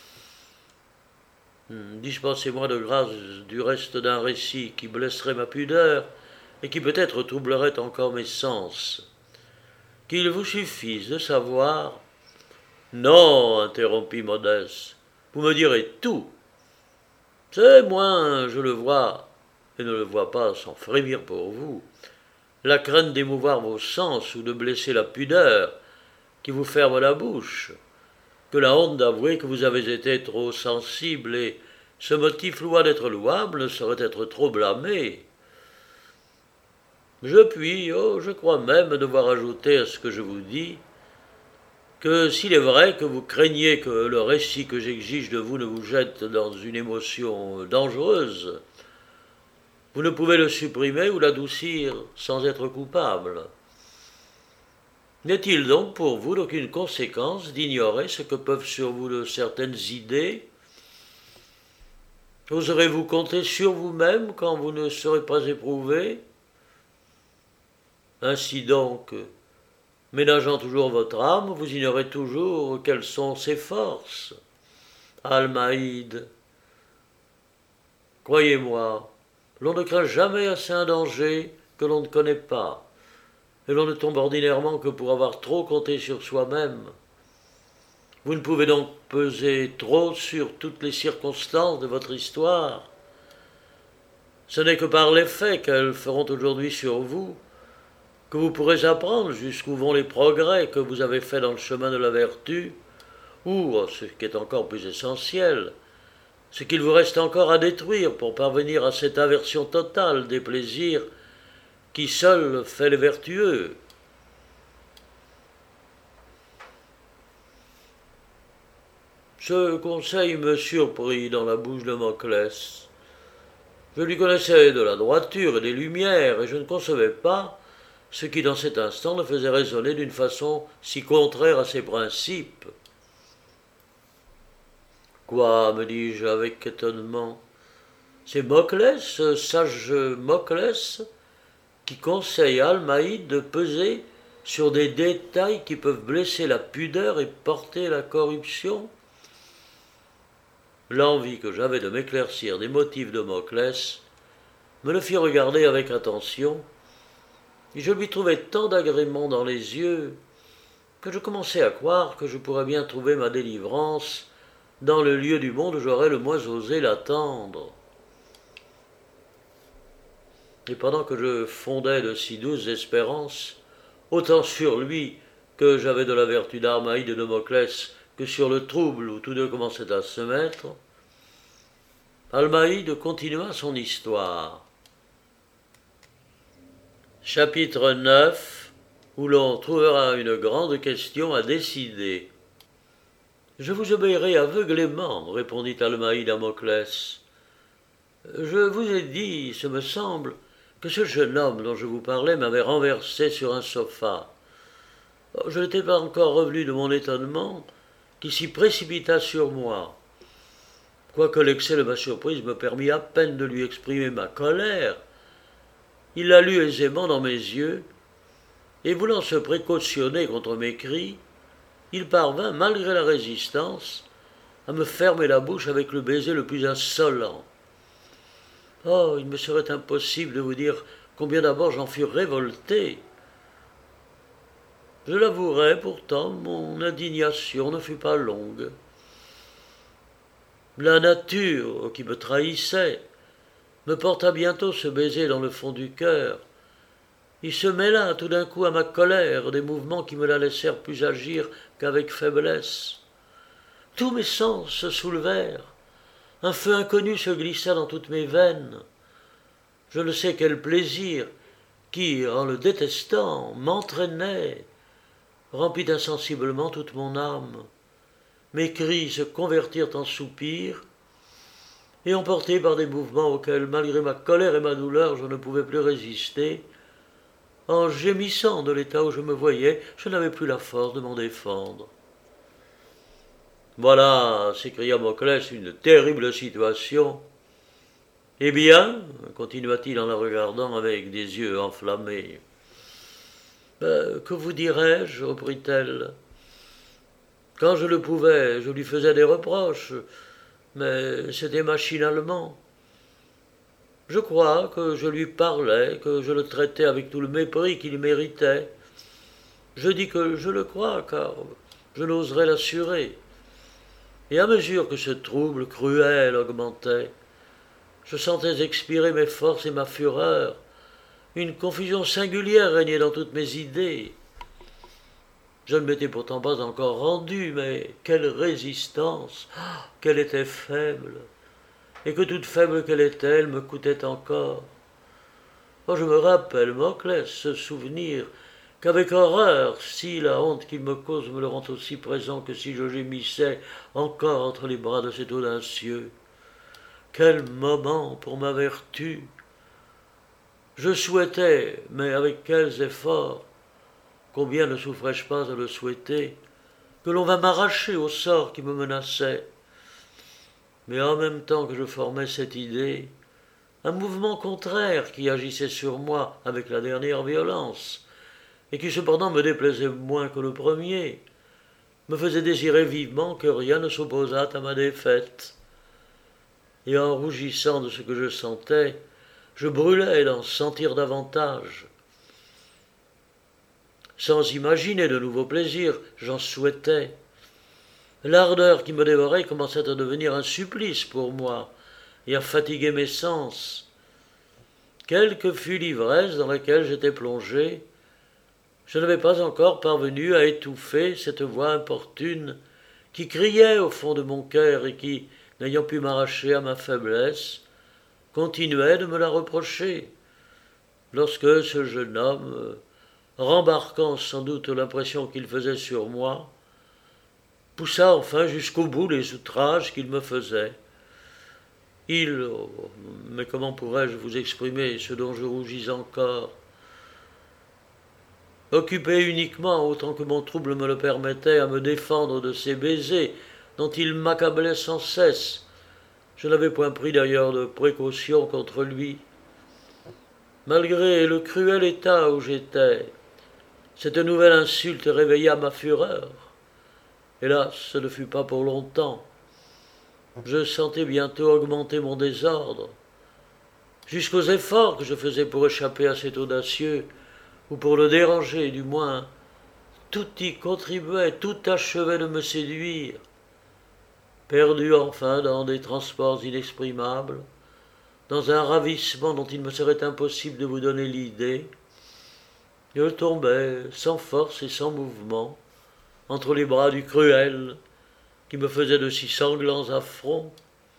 Dispensez-moi de grâce du reste d'un récit qui blesserait ma pudeur et qui peut-être troublerait encore mes sens. Qu'il vous suffise de savoir... Non, interrompit Modeste, vous me direz tout. C'est moins, je le vois, et ne le vois pas sans frémir pour vous, la crainte d'émouvoir vos sens ou de blesser la pudeur qui vous ferme la bouche, que la honte d'avouer que vous avez été trop sensible, et ce motif loin d'être louable ne saurait être trop blâmé. Je crois même devoir ajouter à ce que je vous dis, que s'il est vrai que vous craignez que le récit que j'exige de vous ne vous jette dans une émotion dangereuse, vous ne pouvez le supprimer ou l'adoucir sans être coupable. N'est-il donc pour vous d'aucune conséquence d'ignorer ce que peuvent sur vous de certaines idées? Oserez-vous compter sur vous-même quand vous ne serez pas éprouvé? Ainsi donc, ménageant toujours votre âme, vous ignorez toujours quelles sont ses forces. Almaïd, croyez-moi, l'on ne craint jamais assez un danger que l'on ne connaît pas, et l'on ne tombe ordinairement que pour avoir trop compté sur soi-même. Vous ne pouvez donc peser trop sur toutes les circonstances de votre histoire. Ce n'est que par les faits qu'elles feront aujourd'hui sur vous que vous pourrez apprendre jusqu'où vont les progrès que vous avez faits dans le chemin de la vertu, ou, ce qui est encore plus essentiel, ce qu'il vous reste encore à détruire pour parvenir à cette aversion totale des plaisirs qui seul fait les vertueux. Ce conseil me surprit dans la bouche de Moclès. Je lui connaissais de la droiture et des lumières, et je ne concevais pas ce qui dans cet instant le faisait raisonner d'une façon si contraire à ses principes. Quoi, me dis-je avec étonnement, c'est Moclès, ce sage Moclès, qui conseille à Almaïd de peser sur des détails qui peuvent blesser la pudeur et porter la corruption? L'envie que j'avais de m'éclaircir des motifs de Moclès me le fit regarder avec attention, et je lui trouvai tant d'agrément dans les yeux que je commençai à croire que je pourrais bien trouver ma délivrance dans le lieu du monde où j'aurais le moins osé l'attendre. Et pendant que je fondais de si douces espérances, autant sur lui que j'avais de la vertu d'Armaïde et de Moclès que sur le trouble où tous deux commençaient à se mettre, Almaïde continua son histoire. Chapitre 9, où l'on trouvera une grande question à décider. « Je vous obéirai aveuglément, répondit Almaïde à Moclès. Je vous ai dit, ce me semble, que ce jeune homme dont je vous parlais m'avait renversé sur un sofa. Je n'étais pas encore revenu de mon étonnement, qui s'y précipita sur moi. Quoique l'excès de ma surprise me permit à peine de lui exprimer ma colère, il la lut aisément dans mes yeux, et voulant se précautionner contre mes cris, il parvint, malgré la résistance, à me fermer la bouche avec le baiser le plus insolent. Oh, il me serait impossible de vous dire combien d'abord j'en fus révolté. Je l'avouerai pourtant, mon indignation ne fut pas longue. La nature, qui me trahissait, me porta bientôt ce baiser dans le fond du cœur. Il se mêla tout d'un coup à ma colère, des mouvements qui me la laissèrent plus agir qu'avec faiblesse. Tous mes sens se soulevèrent. Un feu inconnu se glissa dans toutes mes veines. Je ne sais quel plaisir qui, en le détestant, m'entraînait, remplit insensiblement toute mon âme. Mes cris se convertirent en soupirs, et emporté par des mouvements auxquels, malgré ma colère et ma douleur, je ne pouvais plus résister, en gémissant de l'état où je me voyais, je n'avais plus la force de m'en défendre. Voilà, s'écria Moclès, une terrible situation. Eh bien, continua-t-il en la regardant avec des yeux enflammés. Que vous dirais-je, reprit-elle. Quand je le pouvais, je lui faisais des reproches, mais c'était machinalement. Je crois que je lui parlais, que je le traitais avec tout le mépris qu'il méritait. Je dis que je le crois, car je n'oserais l'assurer. Et à mesure que ce trouble cruel augmentait, je sentais expirer mes forces et ma fureur. Une confusion singulière régnait dans toutes mes idées. Je ne m'étais pourtant pas encore rendu, mais quelle résistance, qu'elle était faible, et que toute faible qu'elle était, elle me coûtait encore. Oh, je me rappelle, Moclès, ce souvenir, qu'avec horreur, si la honte qu'il me cause me le rend aussi présent que si je gémissais encore entre les bras de cet audacieux. Quel moment pour ma vertu! Je souhaitais, mais avec quels efforts, combien ne souffrais-je pas à le souhaiter, que l'on va m'arracher au sort qui me menaçait. Mais en même temps que je formais cette idée, un mouvement contraire qui agissait sur moi avec la dernière violence, et qui cependant me déplaisait moins que le premier, me faisait désirer vivement que rien ne s'opposât à ma défaite. Et en rougissant de ce que je sentais, Je brûlais d'en sentir davantage. Sans imaginer de nouveaux plaisirs, j'en souhaitais. L'ardeur qui me dévorait commençait à devenir un supplice pour moi et à fatiguer mes sens. Quelle que fût l'ivresse dans laquelle j'étais plongé, je n'avais pas encore parvenu à étouffer cette voix importune qui criait au fond de mon cœur et qui, n'ayant pu m'arracher à ma faiblesse, continuait de me la reprocher, lorsque ce jeune homme, rembarquant sans doute l'impression qu'il faisait sur moi, poussa enfin jusqu'au bout les outrages qu'il me faisait. Mais comment pourrais-je vous exprimer ce dont je rougis encore? Occupé uniquement, autant que mon trouble me le permettait, à me défendre de ces baisers dont il m'accablait sans cesse, je n'avais point pris d'ailleurs de précaution contre lui. Malgré le cruel état où j'étais, cette nouvelle insulte réveilla ma fureur. Hélas, ce ne fut pas pour longtemps. Je sentais bientôt augmenter mon désordre. Jusqu'aux efforts que je faisais pour échapper à cet audacieux, ou pour le déranger du moins, tout y contribuait, tout achevait de me séduire. Perdu enfin dans des transports inexprimables, dans un ravissement dont il me serait impossible de vous donner l'idée, je tombais sans force et sans mouvement entre les bras du cruel qui me faisait de si sanglants affronts.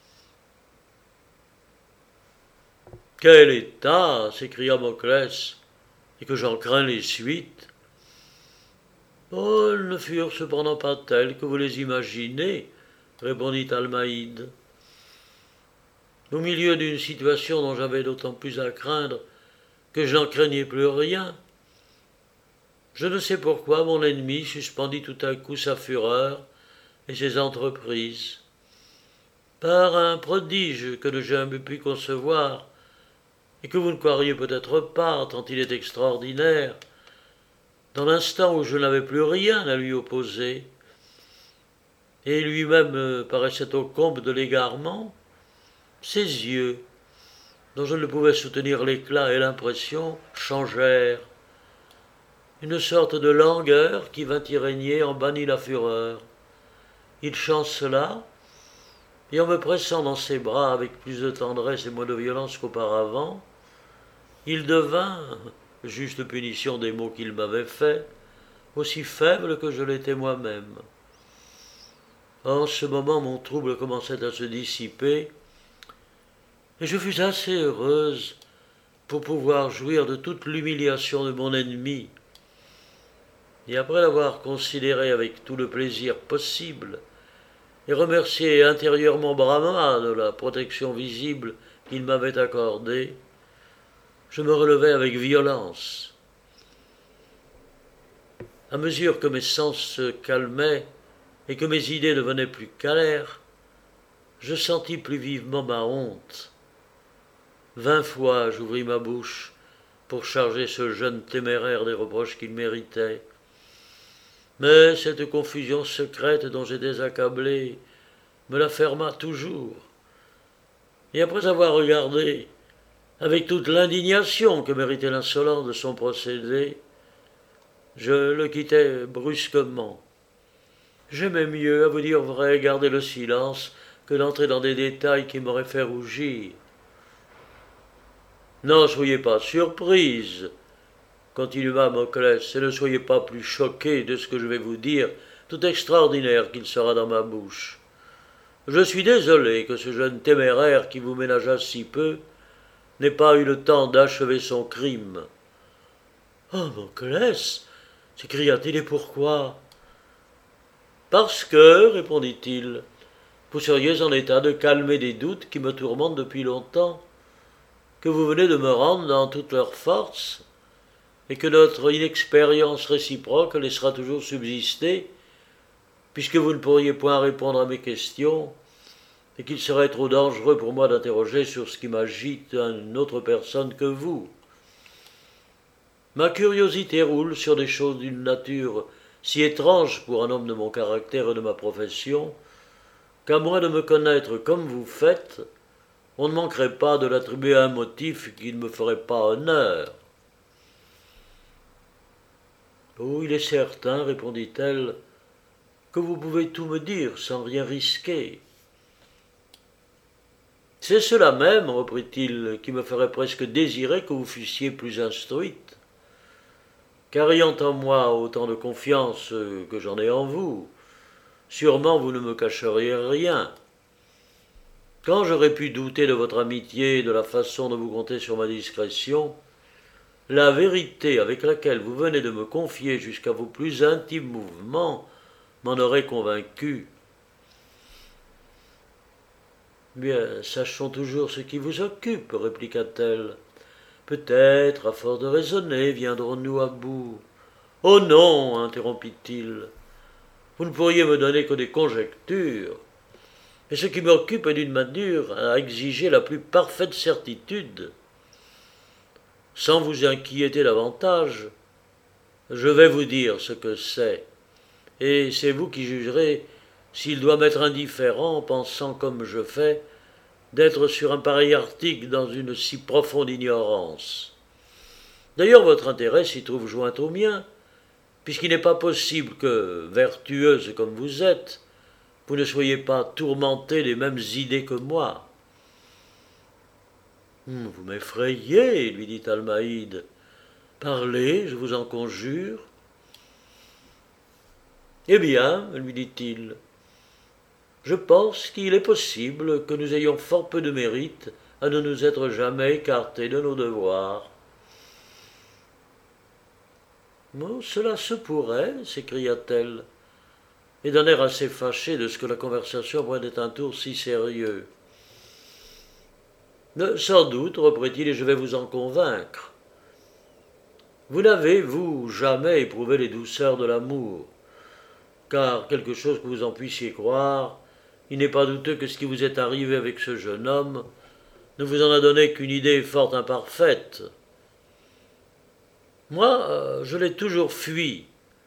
« Quel état !» s'écria Moclès, et que j'en crains les suites. « Oh, elles ne furent cependant pas telles que vous les imaginez, » répondit Almaïde. Au milieu d'une situation dont j'avais d'autant plus à craindre que je n'en craignais plus rien, je ne sais pourquoi mon ennemi suspendit tout à coup sa fureur et ses entreprises. Par un prodige que ne j'ai jamais pu concevoir, et que vous ne croiriez peut-être pas, tant il est extraordinaire, dans l'instant où je n'avais plus rien à lui opposer, et lui-même paraissait au comble de l'égarement, ses yeux, dont je ne pouvais soutenir l'éclat et l'impression, changèrent. Une sorte de langueur qui vint y régner en bannit la fureur. Il chancela, et en me pressant dans ses bras avec plus de tendresse et moins de violence qu'auparavant, il devint, juste punition des maux qu'il m'avait faits, aussi faible que je l'étais moi-même. En ce moment, mon trouble commençait à se dissiper, et je fus assez heureuse pour pouvoir jouir de toute l'humiliation de mon ennemi. Et après l'avoir considéré avec tout le plaisir possible, et remercié intérieurement Brahma de la protection visible qu'il m'avait accordée, je me relevai avec violence. À mesure que mes sens se calmaient et que mes idées devenaient plus claires, je sentis plus vivement ma honte. 20 fois j'ouvris ma bouche pour charger ce jeune téméraire des reproches qu'il méritait. Mais cette confusion secrète dont j'étais accablé me la ferma toujours. Et après avoir regardé, avec toute l'indignation que méritait l'insolence de son procédé, je le quittai brusquement. J'aimais mieux, à vous dire vrai, garder le silence que d'entrer dans des détails qui m'auraient fait rougir. N'en soyez pas surprise, continua Moclès, et ne soyez pas plus choqués de ce que je vais vous dire, tout extraordinaire qu'il sera dans ma bouche. Je suis désolé que ce jeune téméraire qui vous ménagea si peu n'ait pas eu le temps d'achever son crime. « Oh, Moclès !» s'écria-t-il, « et pourquoi ?»« Parce que, répondit-il, vous seriez en état de calmer des doutes qui me tourmentent depuis longtemps, que vous venez de me rendre dans toute leur force, et que notre inexpérience réciproque laissera toujours subsister, puisque vous ne pourriez point répondre à mes questions, et qu'il serait trop dangereux pour moi d'interroger sur ce qui m'agite une autre personne que vous. Ma curiosité roule sur des choses d'une nature si étrange pour un homme de mon caractère et de ma profession, qu'à moins de me connaître comme vous faites, on ne manquerait pas de l'attribuer à un motif qui ne me ferait pas honneur. Oh, il est certain, répondit-elle, que vous pouvez tout me dire sans rien risquer. C'est cela même, reprit-il, qui me ferait presque désirer que vous fussiez plus instruite. Car ayant en moi autant de confiance que j'en ai en vous, sûrement vous ne me cacheriez rien. Quand j'aurais pu douter de votre amitié et de la façon dont vous comptez sur ma discrétion, la vérité avec laquelle vous venez de me confier jusqu'à vos plus intimes mouvements m'en aurait convaincu. Bien, sachons toujours ce qui vous occupe, répliqua-t-elle. Peut-être, à force de raisonner, viendrons-nous à bout. Oh non, interrompit-il, vous ne pourriez me donner que des conjectures. Et ce qui m'occupe est d'une manière à exiger la plus parfaite certitude. Sans vous inquiéter davantage, je vais vous dire ce que c'est, et c'est vous qui jugerez s'il doit m'être indifférent, pensant comme je fais, d'être sur un pareil article dans une si profonde ignorance. D'ailleurs, votre intérêt s'y trouve joint au mien, puisqu'il n'est pas possible que, vertueuse comme vous êtes, vous ne soyez pas tourmentée des mêmes idées que moi. Vous m'effrayez, lui dit Almaïde. Parlez, je vous en conjure. Eh bien, lui dit-il, je pense qu'il est possible que nous ayons fort peu de mérite à ne nous être jamais écartés de nos devoirs. Oh, cela se pourrait, s'écria-t-elle, et d'un air assez fâché de ce que la conversation prenait un tour si sérieux. Sans doute, reprit-il, et je vais vous en convaincre. Vous n'avez, vous, jamais éprouvé les douceurs de l'amour, car, quelque chose que vous en puissiez croire, il n'est pas douteux que ce qui vous est arrivé avec ce jeune homme ne vous en a donné qu'une idée fort imparfaite. Moi, je l'ai toujours fui.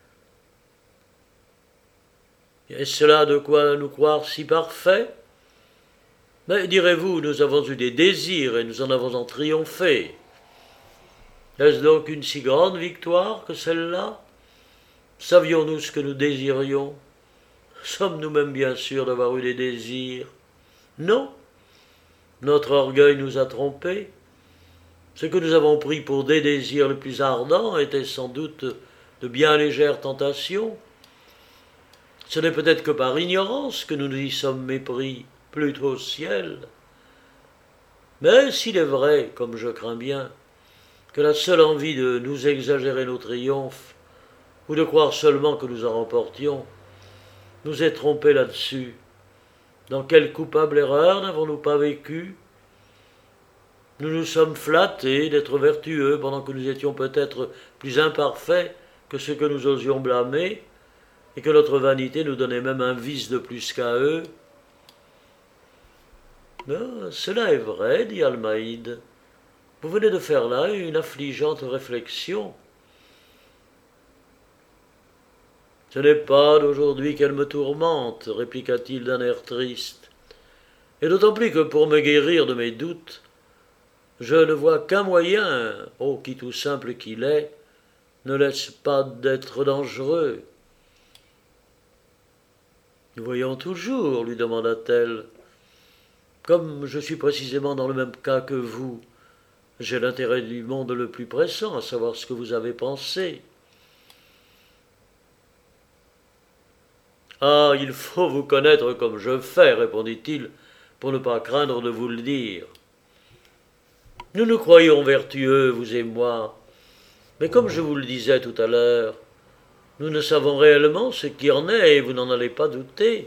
Est-ce cela de quoi nous croire si parfaits? Mais direz-vous, nous avons eu des désirs et nous en avons triomphé. Est-ce donc une si grande victoire que celle-là? Savions-nous ce que nous désirions? Sommes-nous même bien sûrs d'avoir eu des désirs? Non. Notre orgueil nous a trompés. Ce que nous avons pris pour des désirs les plus ardents était sans doute de bien légères tentations. Ce n'est peut-être que par ignorance que nous nous y sommes mépris, plutôt au ciel. Mais s'il est vrai, comme je crains bien, que la seule envie de nous exagérer nos triomphes, ou de croire seulement que nous en remportions, nous est trompés là-dessus, dans quelle coupable erreur n'avons-nous pas vécu? Nous nous sommes flattés d'être vertueux pendant que nous étions peut-être plus imparfaits que ce que nous osions blâmer, et que notre vanité nous donnait même un vice de plus qu'à eux. Cela est vrai, dit Almaïde. Vous venez de faire là une affligeante réflexion. Ce n'est pas d'aujourd'hui qu'elle me tourmente, répliqua-t-il d'un air triste, et d'autant plus que pour me guérir de mes doutes, je ne vois qu'un moyen, oh, qui tout simple qu'il est, ne laisse pas d'être dangereux. Voyons toujours, lui demanda-t-elle. Comme je suis précisément dans le même cas que vous, j'ai l'intérêt du monde le plus pressant à savoir ce que vous avez pensé. Ah, il faut vous connaître comme je fais, répondit-il, pour ne pas craindre de vous le dire. Nous nous croyons vertueux, vous et moi, mais comme je vous le disais tout à l'heure, nous ne savons réellement ce qui en est et vous n'en allez pas douter.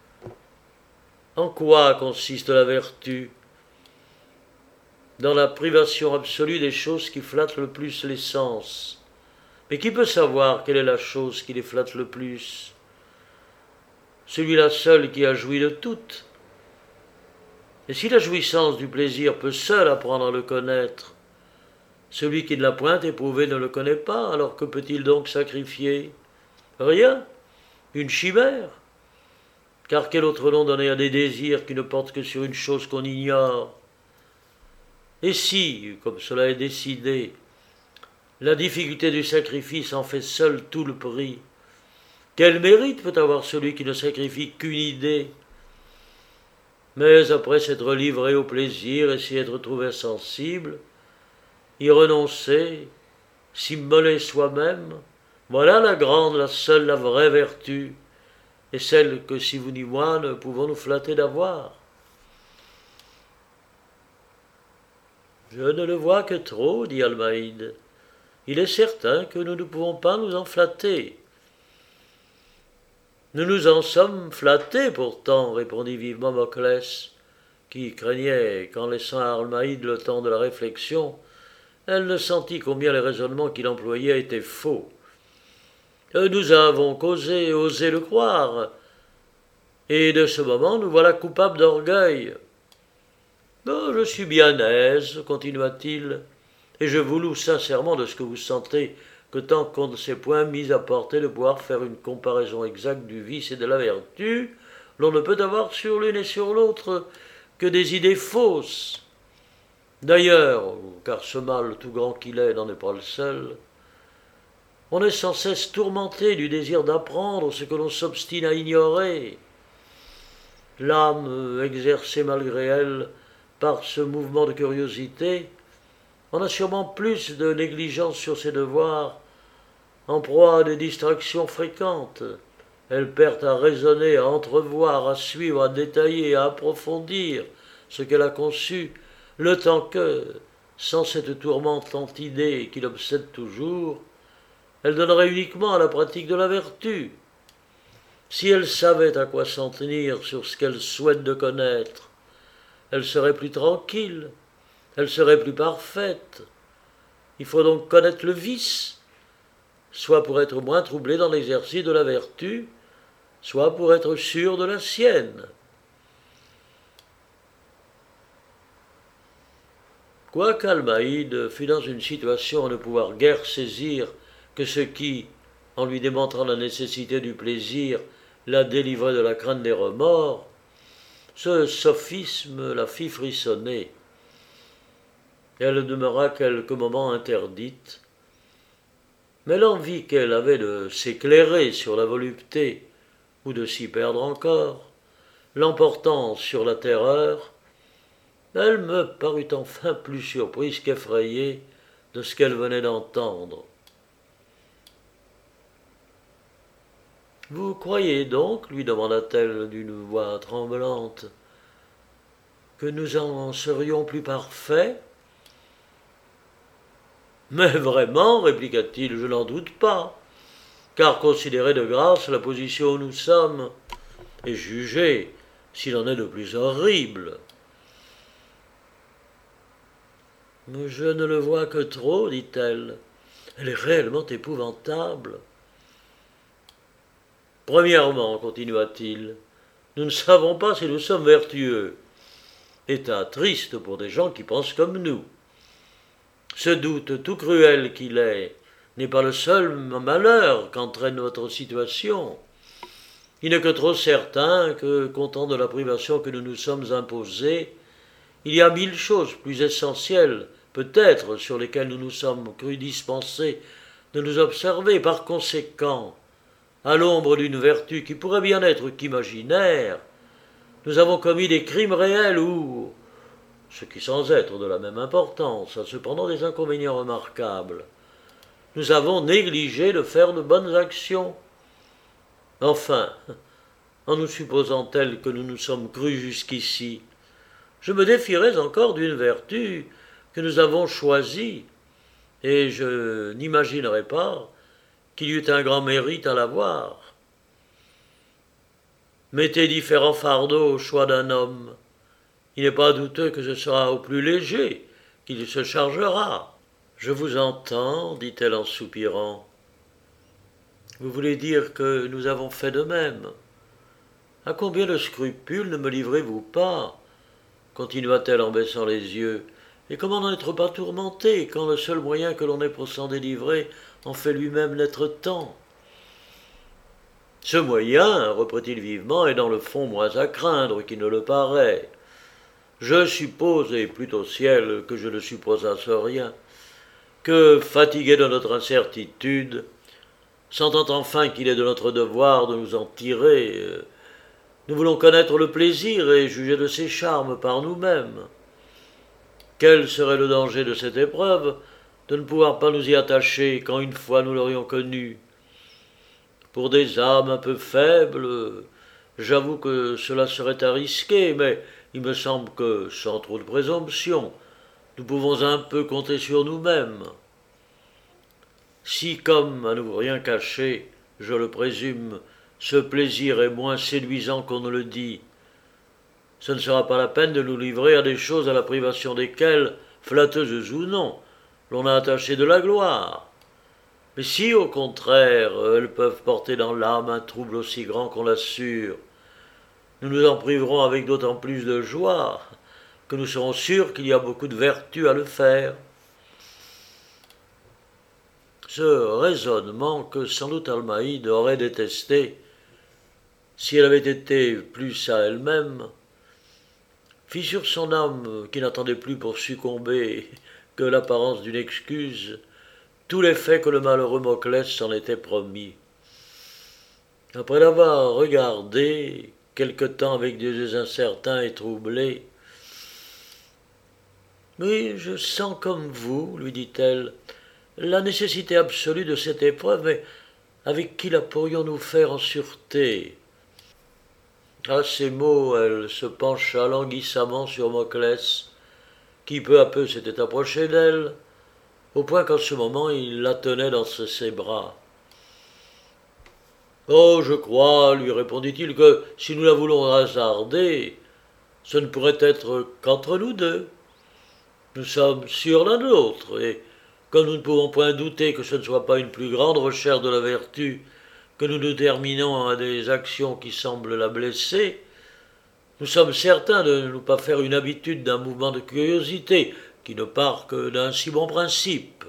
En quoi consiste la vertu? Dans la privation absolue des choses qui flattent le plus les sens. Mais qui peut savoir quelle est la chose qui les flatte le plus? Celui-là seul qui a joui de toutes. Et si la jouissance du plaisir peut seul apprendre à le connaître, celui qui ne l'a point éprouvé ne le connaît pas, alors que peut-il donc sacrifier? Rien, une chimère. Car quel autre nom donner à des désirs qui ne portent que sur une chose qu'on ignore? Et si, comme cela est décidé, la difficulté du sacrifice en fait seule tout le prix, quel mérite peut avoir celui qui ne sacrifie qu'une idée? Mais après s'être livré au plaisir et s'y être trouvé sensible, y renoncer, s'immoler soi-même, voilà la grande, la seule, la vraie vertu, et celle que si vous ni moi ne pouvons nous flatter d'avoir. Je ne le vois que trop, dit Almaïd. Il est certain que nous ne pouvons pas nous en flatter. Nous nous en sommes flattés pourtant, répondit vivement Moclès, qui craignait qu'en laissant à Almaïd le temps de la réflexion, elle ne sentit combien les raisonnements qu'il employait étaient faux. Nous avons causé, osé le croire, et de ce moment nous voilà coupables d'orgueil. Je suis bien aise, continua-t-il, et je vous loue sincèrement de ce que vous sentez que tant qu'on ne s'est point mis à portée de pouvoir faire une comparaison exacte du vice et de la vertu, l'on ne peut avoir sur l'une et sur l'autre que des idées fausses. D'ailleurs, car ce mal, tout grand qu'il est, n'en est pas le seul, on est sans cesse tourmenté du désir d'apprendre ce que l'on s'obstine à ignorer. L'âme, exercée malgré elle par ce mouvement de curiosité, en a sûrement plus de négligence sur ses devoirs, en proie à des distractions fréquentes. Elle perd à raisonner, à entrevoir, à suivre, à détailler, à approfondir ce qu'elle a conçu, le temps que, sans cette tourmentante idée qui l'obsède toujours, elle donnerait uniquement à la pratique de la vertu. Si elle savait à quoi s'en tenir sur ce qu'elle souhaite de connaître, elle serait plus tranquille, elle serait plus parfaite. Il faut donc connaître le vice, soit pour être moins troublé dans l'exercice de la vertu, soit pour être sûr de la sienne. Quoiqu'Almaïd fût dans une situation à ne pouvoir guère saisir que ce qui, en lui démontrant la nécessité du plaisir, la délivrait de la crainte des remords, ce sophisme la fit frissonner. Elle demeura quelques moments interdite, mais l'envie qu'elle avait de s'éclairer sur la volupté ou de s'y perdre encore, l'emportant sur la terreur, elle me parut enfin plus surprise qu'effrayée de ce qu'elle venait d'entendre. « Vous croyez donc, lui demanda-t-elle d'une voix tremblante, que nous en serions plus parfaits ?»« Mais vraiment, répliqua-t-il, je n'en doute pas, car considérez de grâce la position où nous sommes, et jugez s'il en est de plus horrible. » « Je ne le vois que trop, dit-elle. Elle est réellement épouvantable. » « Premièrement, continua-t-il, nous ne savons pas si nous sommes vertueux. État triste pour des gens qui pensent comme nous. Ce doute, tout cruel qu'il est, n'est pas le seul malheur qu'entraîne votre situation. Il n'est que trop certain que, content de la privation que nous nous sommes imposée, il y a 1000 choses plus essentielles, peut-être, sur lesquelles nous nous sommes crus dispensés de nous observer. Par conséquent, à l'ombre d'une vertu qui pourrait bien être qu'imaginaire, nous avons commis des crimes réels ou, ce qui sans être de la même importance, a cependant des inconvénients remarquables. Nous avons négligé de faire de bonnes actions. Enfin, en nous supposant tels que nous nous sommes crus jusqu'ici, je me défierais encore d'une vertu que nous avons choisie, et je n'imaginerais pas qu'il y eût un grand mérite à l'avoir. Mettez différents fardeaux au choix d'un homme. Il n'est pas douteux que ce sera au plus léger qu'il se chargera. Je vous entends, dit-elle en soupirant. Vous voulez dire que nous avons fait de même. À combien de scrupules ne me livrez-vous pas, continua-t-elle en baissant les yeux, et comment n'en être pas tourmenté quand le seul moyen que l'on ait pour s'en délivrer en fait lui-même n'être tant. Ce moyen, reprit-il vivement, est dans le fond moins à craindre qu'il ne le paraît. Je suppose, et plutôt ciel que je ne supposasse rien, que, fatigués de notre incertitude, sentant enfin qu'il est de notre devoir de nous en tirer, nous voulons connaître le plaisir et juger de ses charmes par nous-mêmes. Quel serait le danger de cette épreuve de ne pouvoir pas nous y attacher quand une fois nous l'aurions connu? Pour des âmes un peu faibles, j'avoue que cela serait à risquer, mais il me semble que, sans trop de présomption, nous pouvons un peu compter sur nous-mêmes. Si, comme, à nous rien cacher, je le présume, ce plaisir est moins séduisant qu'on ne le dit, ce ne sera pas la peine de nous livrer à des choses à la privation desquelles, flatteuses ou non, l'on a attaché de la gloire. Mais si, au contraire, elles peuvent porter dans l'âme un trouble aussi grand qu'on l'assure, nous nous en priverons avec d'autant plus de joie que nous serons sûrs qu'il y a beaucoup de vertu à le faire. Ce raisonnement que sans doute Almaïde aurait détesté si elle avait été plus à elle-même, fit sur son âme, qui n'attendait plus pour succomber que l'apparence d'une excuse, tout l'effet que le malheureux Moclès s'en était promis. Après l'avoir regardé quelque temps avec des yeux incertains et troublés, « Oui, je sens comme vous, lui dit-elle, la nécessité absolue de cette épreuve, mais avec qui la pourrions-nous faire en sûreté ?» À ces mots, elle se pencha languissamment sur Moclès, qui peu à peu s'était approché d'elle, au point qu'en ce moment il la tenait dans ses bras. « Oh, je crois, lui répondit-il, que si nous la voulons hasarder, ce ne pourrait être qu'entre nous deux. Nous sommes sûrs l'un de l'autre, et comme nous ne pouvons point douter que ce ne soit pas une plus grande recherche de la vertu que nous nous terminons à des actions qui semblent la blesser, nous sommes certains de ne nous pas faire une habitude d'un mouvement de curiosité qui ne part que d'un si bon principe.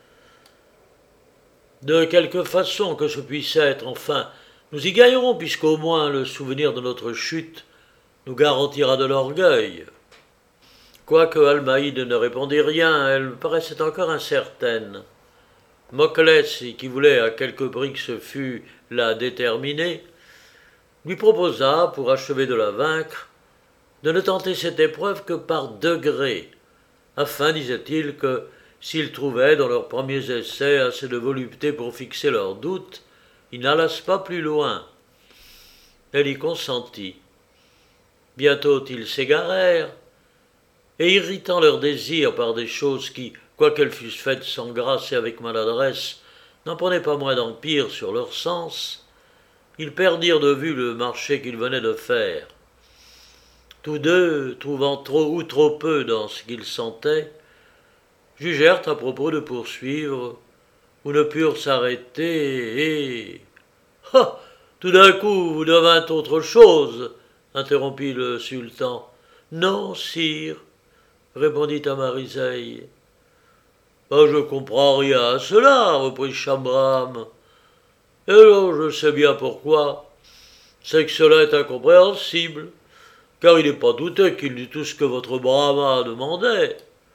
De quelque façon que ce puisse être, enfin, nous y gagnerons, puisqu'au moins le souvenir de notre chute nous garantira de l'orgueil. » Quoique Almaïde ne répondît rien, elle paraissait encore incertaine. Moclès, qui voulait à quelque prix que ce fût la déterminer, lui proposa, pour achever de la vaincre, de ne tenter cette épreuve que par degrés, afin, disait-il, que, s'ils trouvaient dans leurs premiers essais assez de volupté pour fixer leurs doutes, ils n'allassent pas plus loin. Elle y consentit. Bientôt ils s'égarèrent, et irritant leur désir par des choses qui, quoiqu'elles fussent faites sans grâce et avec maladresse, n'en prenaient pas moins d'empire sur leur sens, ils perdirent de vue le marché qu'ils venaient de faire. Tous deux, trouvant trop ou trop peu dans ce qu'ils sentaient, jugèrent à propos de poursuivre, ou ne purent s'arrêter, et... « Ah ! Tout d'un coup, vous devîntes autre chose, interrompit le sultan. Non, sire, répondit Tamarisey. Je comprends rien à cela, reprit Chambram. Et alors, je sais bien pourquoi. C'est que cela est incompréhensible, car il n'est pas douteux qu'il dût tout ce que votre Brahma demandait.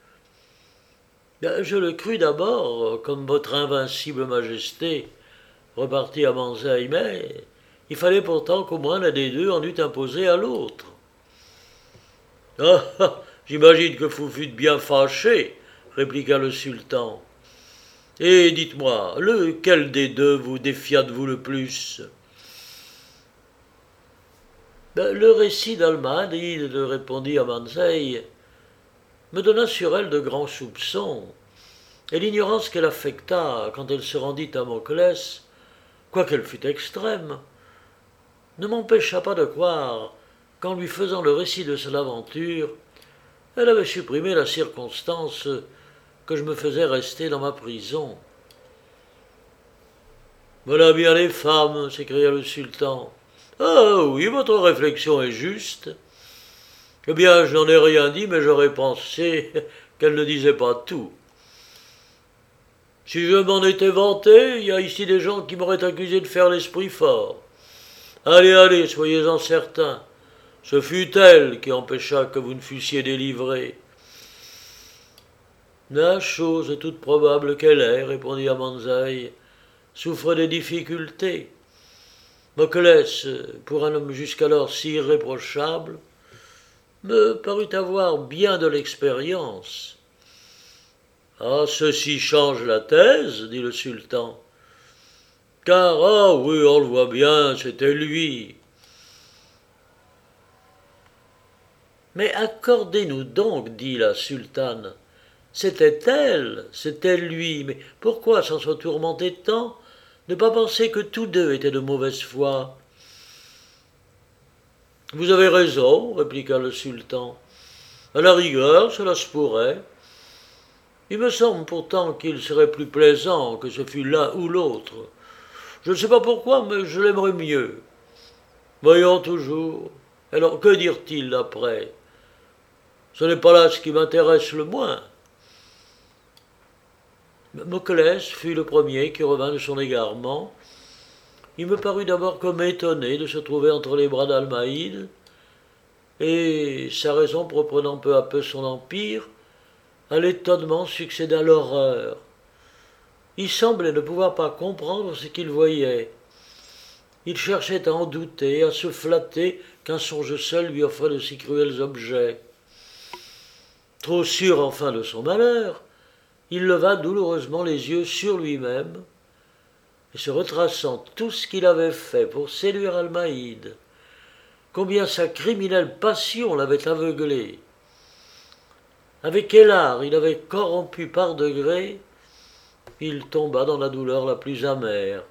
Je le crus d'abord, comme votre invincible majesté, repartit Amanzei, mais il fallait pourtant qu'au moins l'un des deux en eût imposé à l'autre. Ah, j'imagine que vous fûtes bien fâché, répliqua le sultan. Et dites-moi, lequel des deux vous défiâtes-vous le plus? Le récit d'Almahadid, répondit Amanzei, me donna sur elle de grands soupçons, et l'ignorance qu'elle affecta quand elle se rendit à Moclès, quoiqu'elle fût extrême, ne m'empêcha pas de croire qu'en lui faisant le récit de son aventure, elle avait supprimé la circonstance que je me faisais rester dans ma prison. « Voilà bien les femmes, s'écria le sultan. Ah oui, votre réflexion est juste. Eh bien, je n'en ai rien dit, mais j'aurais pensé qu'elle ne disait pas tout. Si je m'en étais vanté, il y a ici des gens qui m'auraient accusé de faire l'esprit fort. Allez, allez, soyez-en certains. Ce fut elle qui empêcha que vous ne fussiez délivré. La chose toute probable qu'elle est, répondit Amanzai, souffre des difficultés. Moclès, pour un homme jusqu'alors si irréprochable, me parut avoir bien de l'expérience. Ah, ceci change la thèse, dit le sultan. Car, ah oui, on le voit bien, c'était lui. Mais accordez-nous donc, dit la sultane. C'était elle, c'était lui, mais pourquoi, sans se tourmenter tant, ne pas penser que tous deux étaient de mauvaise foi? Vous avez raison, répliqua le sultan. À la rigueur, cela se pourrait. Il me semble pourtant qu'il serait plus plaisant que ce fût l'un ou l'autre. Je ne sais pas pourquoi, mais je l'aimerais mieux. Voyons toujours. Alors, que dirent-ils après? Ce n'est pas là ce qui m'intéresse le moins. Moclès fut le premier qui revint de son égarement. Il me parut d'abord comme étonné de se trouver entre les bras d'Almaïd, et sa raison reprenant peu à peu son empire, à l'étonnement succéda l'horreur. Il semblait ne pouvoir pas comprendre ce qu'il voyait. Il cherchait à en douter, à se flatter qu'un songe seul lui offrait de si cruels objets. Trop sûr enfin de son malheur, il leva douloureusement les yeux sur lui-même, et se retraçant tout ce qu'il avait fait pour séduire Almaïd, combien sa criminelle passion l'avait aveuglé, avec quel art il avait corrompu par degrés, il tomba dans la douleur la plus amère.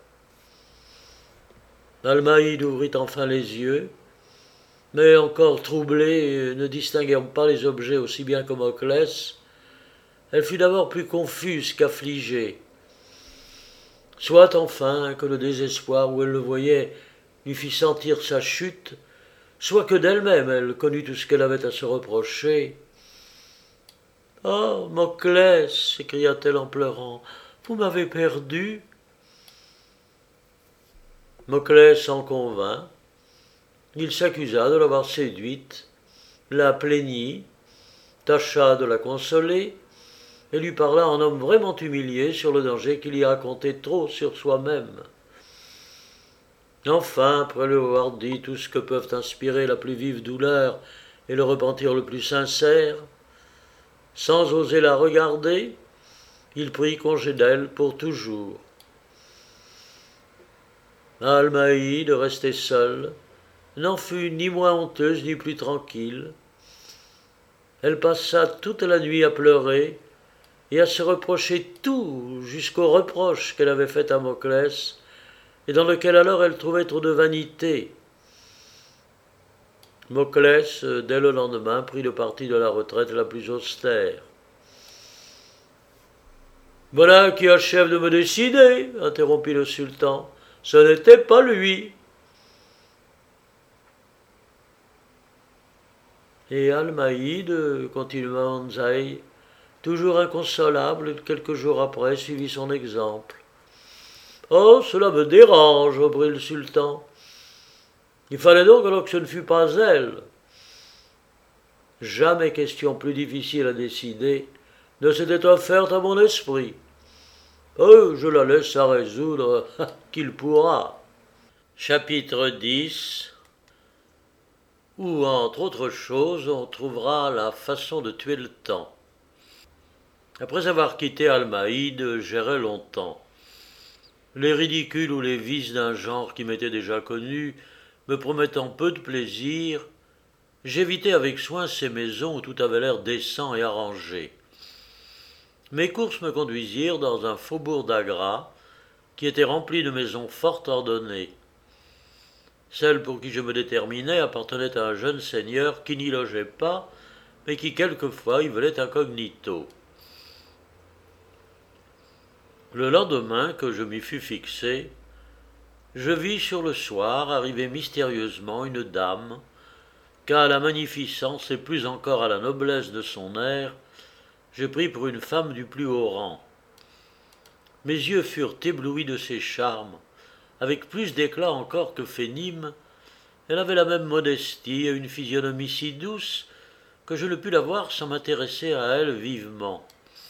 Almaïd ouvrit enfin les yeux, mais encore troublée, ne distinguant pas les objets aussi bien que Moclès, elle fut d'abord plus confuse qu'affligée. Soit enfin que le désespoir où elle le voyait lui fit sentir sa chute, soit que d'elle-même elle connut tout ce qu'elle avait à se reprocher. « Oh, Moclès !» s'écria-t-elle en pleurant, « vous m'avez perdu !» Moclès s'en convint. Il s'accusa de l'avoir séduite, la plaignit, tâcha de la consoler, et lui parla en homme vraiment humilié sur le danger qu'il y racontait trop sur soi-même. Enfin, après lui avoir dit tout ce que peuvent inspirer la plus vive douleur et le repentir le plus sincère, sans oser la regarder, il prit congé d'elle pour toujours. Almaïd, restée seule, n'en fut ni moins honteuse ni plus tranquille. Elle passa toute la nuit à pleurer et à se reprocher tout jusqu'au reproche qu'elle avait fait à Moclès, et dans lequel alors elle trouvait trop de vanité. Moclès, dès le lendemain, prit le parti de la retraite la plus austère. « Voilà qui achève de me décider, interrompit le sultan. Ce n'était pas lui. Et Almaïd, continua Manzai, toujours inconsolable, quelques jours après, suivit son exemple. Oh, cela me dérange, reprit le sultan. Il fallait donc alors que ce ne fût pas elle. Jamais question plus difficile à décider ne s'était offerte à mon esprit. Je la laisse à résoudre qu'il pourra. Chapitre 10, où, entre autres choses, on trouvera la façon de tuer le temps. Après avoir quitté Almaïd, j'errai longtemps. Les ridicules ou les vices d'un genre qui m'était déjà connu, me promettant peu de plaisir, j'évitai avec soin ces maisons où tout avait l'air décent et arrangé. Mes courses me conduisirent dans un faubourg d'Agra, qui était rempli de maisons fort ordonnées. Celle pour qui je me déterminais appartenait à un jeune seigneur qui n'y logeait pas, mais qui quelquefois y venait incognito. Le lendemain que je m'y fus fixé, je vis sur le soir arriver mystérieusement une dame, qu'à la magnificence et plus encore à la noblesse de son air, je pris pour une femme du plus haut rang. Mes yeux furent éblouis de ses charmes, avec plus d'éclat encore que fait Nîmes, Elle avait la même modestie et une physionomie si douce que je ne pus la voir sans m'intéresser à elle vivement.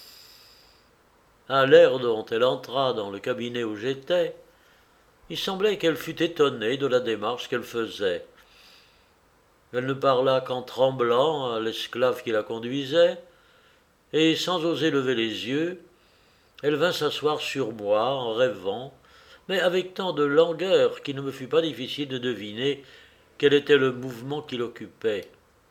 À l'air dont elle entra dans le cabinet où j'étais, il semblait qu'elle fût étonnée de la démarche qu'elle faisait. Elle ne parla qu'en tremblant à l'esclave qui la conduisait, et sans oser lever les yeux, elle vint s'asseoir sur moi en rêvant, mais avec tant de langueur qu'il ne me fut pas difficile de deviner quel était le mouvement qui l'occupait.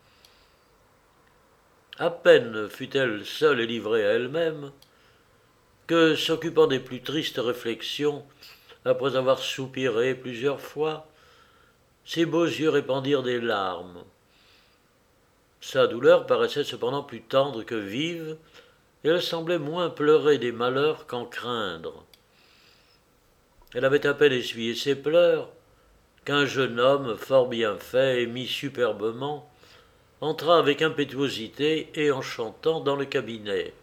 À peine fut-elle seule et livrée à elle-même, que, s'occupant des plus tristes réflexions, après avoir soupiré plusieurs fois, ses beaux yeux répandirent des larmes. Sa douleur paraissait cependant plus tendre que vive, et elle semblait moins pleurer des malheurs qu'en craindre. Elle avait à peine essuyé ses pleurs, qu'un jeune homme, fort bien fait et mis superbement, entra avec impétuosité et en chantant dans le cabinet.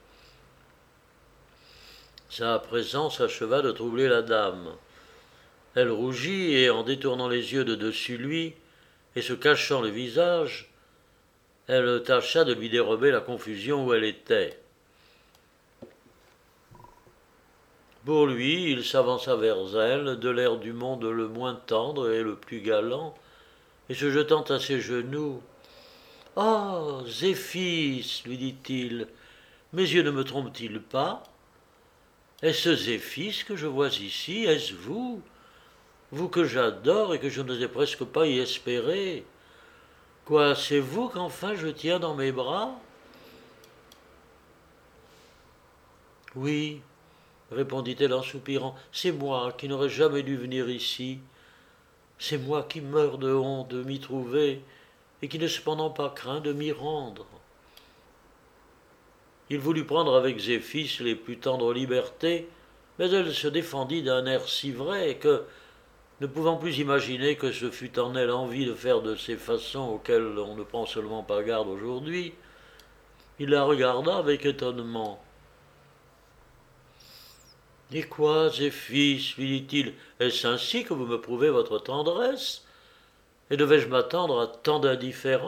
Sa présence acheva de troubler la dame. Elle rougit et, en détournant les yeux de dessus lui et se cachant le visage, elle tâcha de lui dérober la confusion où elle était. Pour lui, il s'avança vers elle, de l'air du monde le moins tendre et le plus galant, et se jetant à ses genoux. « Oh, Zéphis, lui dit-il, mes yeux ne me trompent-ils pas? Est-ce Zéphis que je vois ici? Est-ce vous? Vous que j'adore et que je n'osais presque pas y espérer. Quoi, c'est vous qu'enfin je tiens dans mes bras? » « Oui, répondit-elle en soupirant, c'est moi qui n'aurais jamais dû venir ici. C'est moi qui meurs de honte de m'y trouver et qui n'ai cependant pas craint de m'y rendre. » Il voulut prendre avec Zéphis les plus tendres libertés, mais elle se défendit d'un air si vrai que, ne pouvant plus imaginer que ce fût en elle envie de faire de ces façons auxquelles on ne prend seulement pas garde aujourd'hui, il la regarda avec étonnement. « Et quoi, Zéphis, lui dit-il, est-ce ainsi que vous me prouvez votre tendresse? Et devais-je m'attendre à tant d'indifférence? »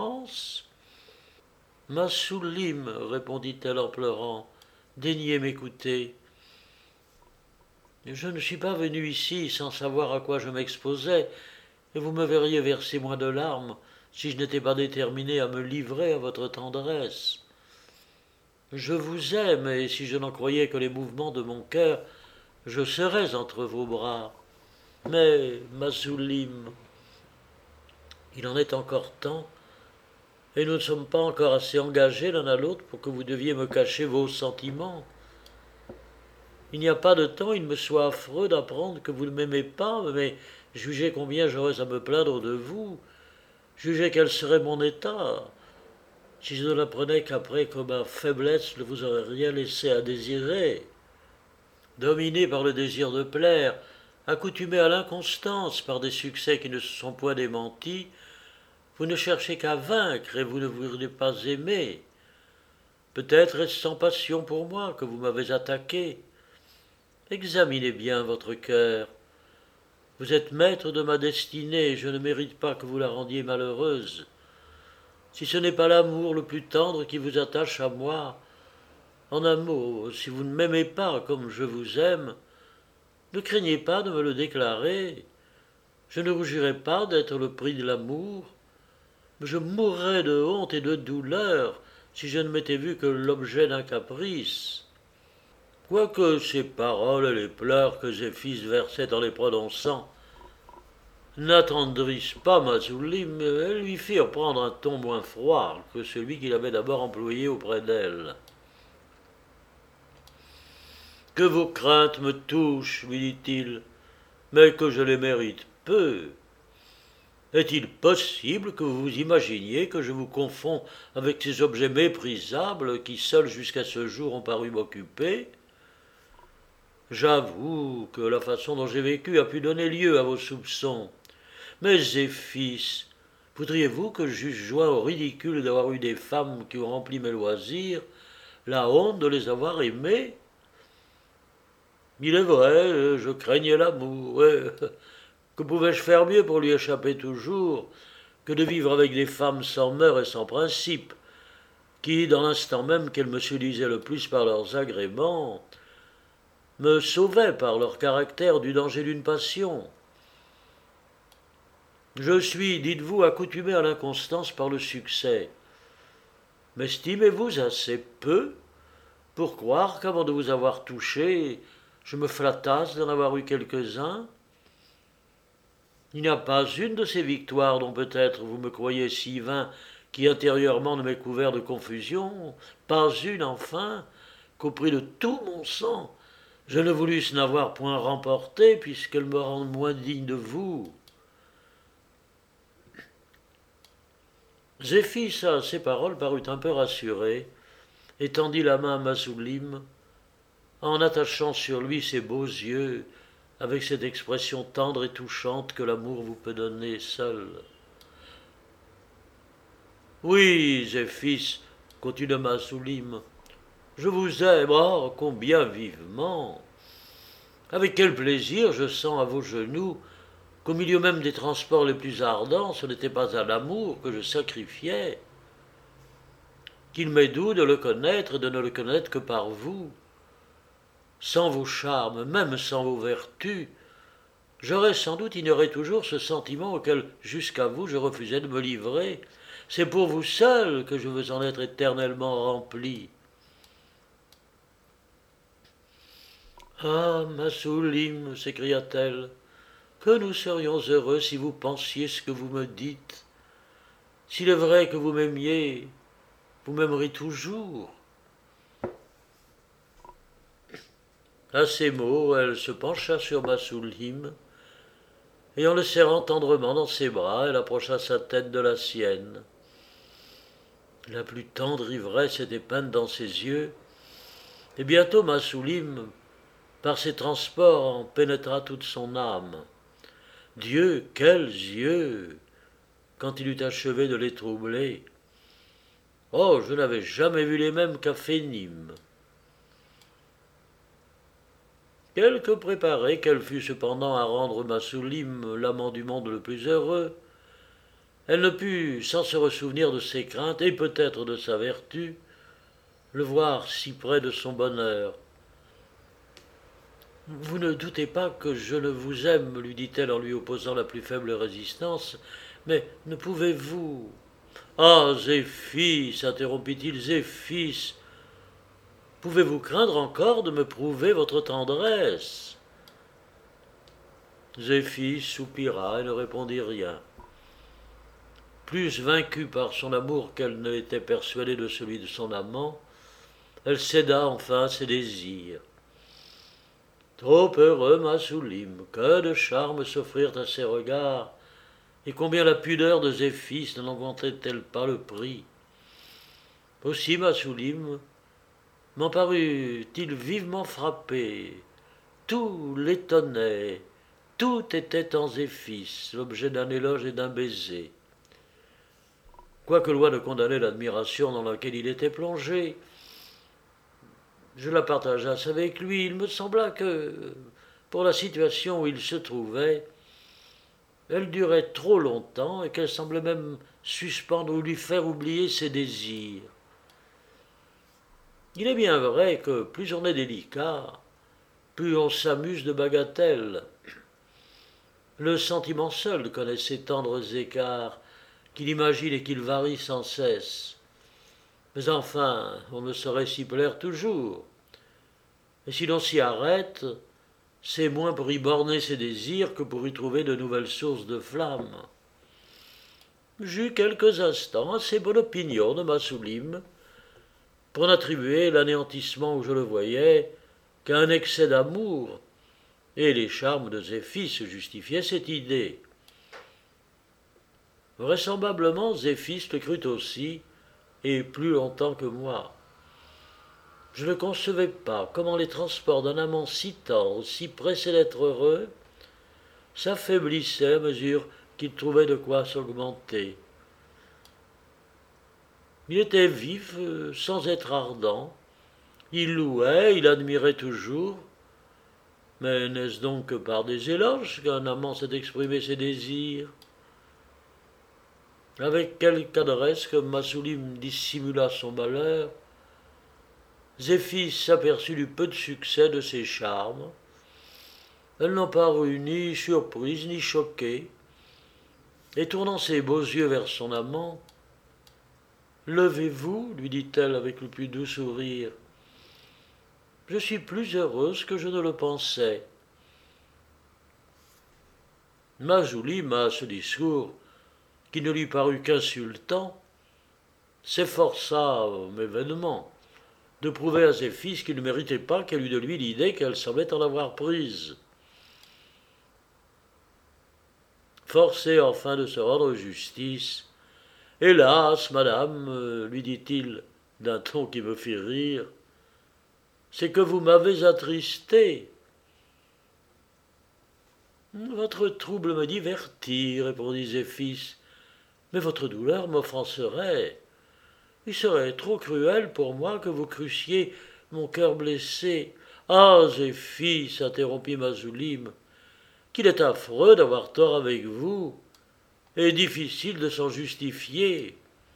« Ma Soulim, répondit-elle en pleurant, daignez m'écouter. Je ne suis pas venue ici sans savoir à quoi je m'exposais, et vous me verriez verser moins de larmes si je n'étais pas déterminée à me livrer à votre tendresse. Je vous aime, et si je n'en croyais que les mouvements de mon cœur, je serais entre vos bras. Mais, ma Soulim, il en est encore temps, et nous ne sommes pas encore assez engagés l'un à l'autre pour que vous deviez me cacher vos sentiments. Il n'y a pas de temps, il me soit affreux d'apprendre que vous ne m'aimez pas, mais jugez combien j'aurais à me plaindre de vous, jugez quel serait mon état, si je ne l'apprenais qu'après que ma faiblesse ne vous aurait rien laissé à désirer. Dominé par le désir de plaire, accoutumé à l'inconstance par des succès qui ne se sont point démentis, vous ne cherchez qu'à vaincre et vous ne voulez pas aimer. Peut-être est-ce sans passion pour moi que vous m'avez attaqué. Examinez bien votre cœur. Vous êtes maître de ma destinée et je ne mérite pas que vous la rendiez malheureuse. Si ce n'est pas l'amour le plus tendre qui vous attache à moi, en un mot, si vous ne m'aimez pas comme je vous aime, ne craignez pas de me le déclarer. Je ne rougirai pas d'être le prix de l'amour, mais je mourrais de honte et de douleur si je ne m'étais vu que l'objet d'un caprice. » Quoique ces paroles et les pleurs que Zéphis versait en les prononçant n'attendrissent pas Mazulim, mais elles lui firent prendre un ton moins froid que celui qu'il avait d'abord employé auprès d'elle. « Que vos craintes me touchent, lui dit-il, mais que je les mérite peu. Est-il possible que vous vous imaginiez que je vous confonds avec ces objets méprisables qui seuls jusqu'à ce jour ont paru m'occuper? J'avoue que la façon dont j'ai vécu a pu donner lieu à vos soupçons. Mais Zéphis, voudriez-vous que j'eusse joint au ridicule d'avoir eu des femmes qui ont rempli mes loisirs, la honte de les avoir aimées? Il est vrai, je craignais l'amour, Que pouvais-je faire mieux pour lui échapper toujours que de vivre avec des femmes sans mœurs et sans principes, qui, dans l'instant même qu'elles me séduisaient le plus par leurs agréments, me sauvaient par leur caractère du danger d'une passion. Je suis, dites-vous, accoutumé à l'inconstance par le succès. M'estimez-vous assez peu pour croire qu'avant de vous avoir touché, je me flattasse d'en avoir eu quelques-uns? Il n'y a pas une de ces victoires dont peut-être vous me croyez si vain qui intérieurement ne m'est couvert de confusion, pas une enfin, qu'au prix de tout mon sang, je ne voulusse n'avoir point remporté puisqu'elle me rende moins digne de vous. Zéphis, à ces paroles, parut un peu rassuré, et tendit la main à Massoulim, en attachant sur lui ses beaux yeux, avec cette expression tendre et touchante que l'amour vous peut donner seul. Oui, Zéphis, continua Massoulim, je vous aime, oh, combien vivement. Avec quel plaisir je sens à vos genoux qu'au milieu même des transports les plus ardents, ce n'était pas à l'amour que je sacrifiais, qu'il m'est doux de le connaître et de ne le connaître que par vous. Sans vos charmes, même sans vos vertus, j'aurais sans doute ignoré toujours ce sentiment auquel, jusqu'à vous, je refusais de me livrer. C'est pour vous seul que je veux en être éternellement rempli. Ah, Massoulim, s'écria-t-elle, que nous serions heureux si vous pensiez ce que vous me dites. S'il est vrai que vous m'aimiez, vous m'aimerez toujours. À ces mots, elle se pencha sur Massoulim, et en le serrant tendrement dans ses bras, elle approcha sa tête de la sienne. La plus tendre ivresse était peinte dans ses yeux, et bientôt Massoulim, par ses transports, en pénétra toute son âme. Dieu, quels yeux! Quand il eut achevé de les troubler. Oh, je n'avais jamais vu les mêmes qu'à Phénime. Quelque préparée qu'elle fût cependant à rendre Massoulim l'amant du monde le plus heureux, elle ne put, sans se ressouvenir de ses craintes et peut-être de sa vertu, le voir si près de son bonheur. Vous ne doutez pas que je ne vous aime, lui dit-elle en lui opposant la plus faible résistance, mais ne pouvez-vous... Ah, Zéphis, interrompit-il, Zéphis, pouvez-vous craindre encore de me prouver votre tendresse? Zéphis soupira et ne répondit rien. Plus vaincue par son amour qu'elle ne l'était persuadée de celui de son amant, elle céda enfin à ses désirs. Trop heureux, Massoulim, que de charmes s'offrirent à ses regards, et combien la pudeur de Zéphis n'en augmentait-elle pas le prix? Aussi Massoulim m'en parut-il vivement frappé. Tout l'étonnait, tout était en Zéphis, l'objet d'un éloge et d'un baiser. Quoique loin de condamner l'admiration dans laquelle il était plongé, je la partageasse avec lui. Il me sembla que, pour la situation où il se trouvait, elle durait trop longtemps et qu'elle semblait même suspendre ou lui faire oublier ses désirs. Il est bien vrai que plus on est délicat, plus on s'amuse de bagatelles. Le sentiment seul connaît ces tendres écarts qu'il imagine et qu'il varie sans cesse. Mais enfin, on ne saurait s'y plaire toujours. Et si l'on s'y arrête, c'est moins pour y borner ses désirs que pour y trouver de nouvelles sources de flamme. J'eus quelques instants assez bonne opinion de Massoulim, pour n'attribuer l'anéantissement où je le voyais qu'à un excès d'amour, et les charmes de Zéphis justifiaient cette idée. Vraisemblablement, Zéphis le crut aussi, et plus longtemps que moi. Je ne concevais pas comment les transports d'un amant si tendre, si pressé d'être heureux, s'affaiblissaient à mesure qu'il trouvait de quoi s'augmenter. Il était vif, sans être ardent, il louait, il admirait toujours, Mais n'est-ce donc que par des éloges qu'un amant sait exprimer ses désirs? Avec quelque adresse que Massoulim dissimula son malheur, Zéphis s'aperçut du peu de succès de ses charmes. Elle n'en parut ni surprise ni choquée, et tournant ses beaux yeux vers son amant, « Levez-vous, lui dit-elle avec le plus doux sourire. Je suis plus heureuse que je ne le pensais. » Massoulim, à ce discours, qui ne lui parut qu'insultant, s'efforça, mais vainement, de prouver à ses fils qu'il ne méritait pas qu'elle eût de lui l'idée qu'elle semblait en avoir prise. Forcé enfin de se rendre justice, « Hélas, madame, lui dit-il d'un ton qui me fit rire, c'est que vous m'avez attristé. » Votre trouble me divertit, répondit Zéphis, mais votre douleur m'offenserait. Il serait trop cruel pour moi que vous crussiez mon cœur blessé. Ah, Zéphis, interrompit Massoulim, qu'il est affreux d'avoir tort avec vous, et difficile de s'en justifier.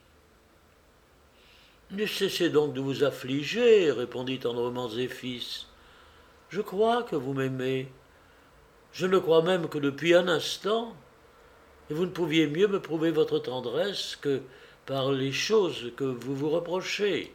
Ne cessez donc de vous affliger, répondit tendrement Zéphis. Je crois que vous m'aimez. Je ne le crois même que depuis un instant, et vous ne pouviez mieux me prouver votre tendresse que par les choses que vous vous reprochez.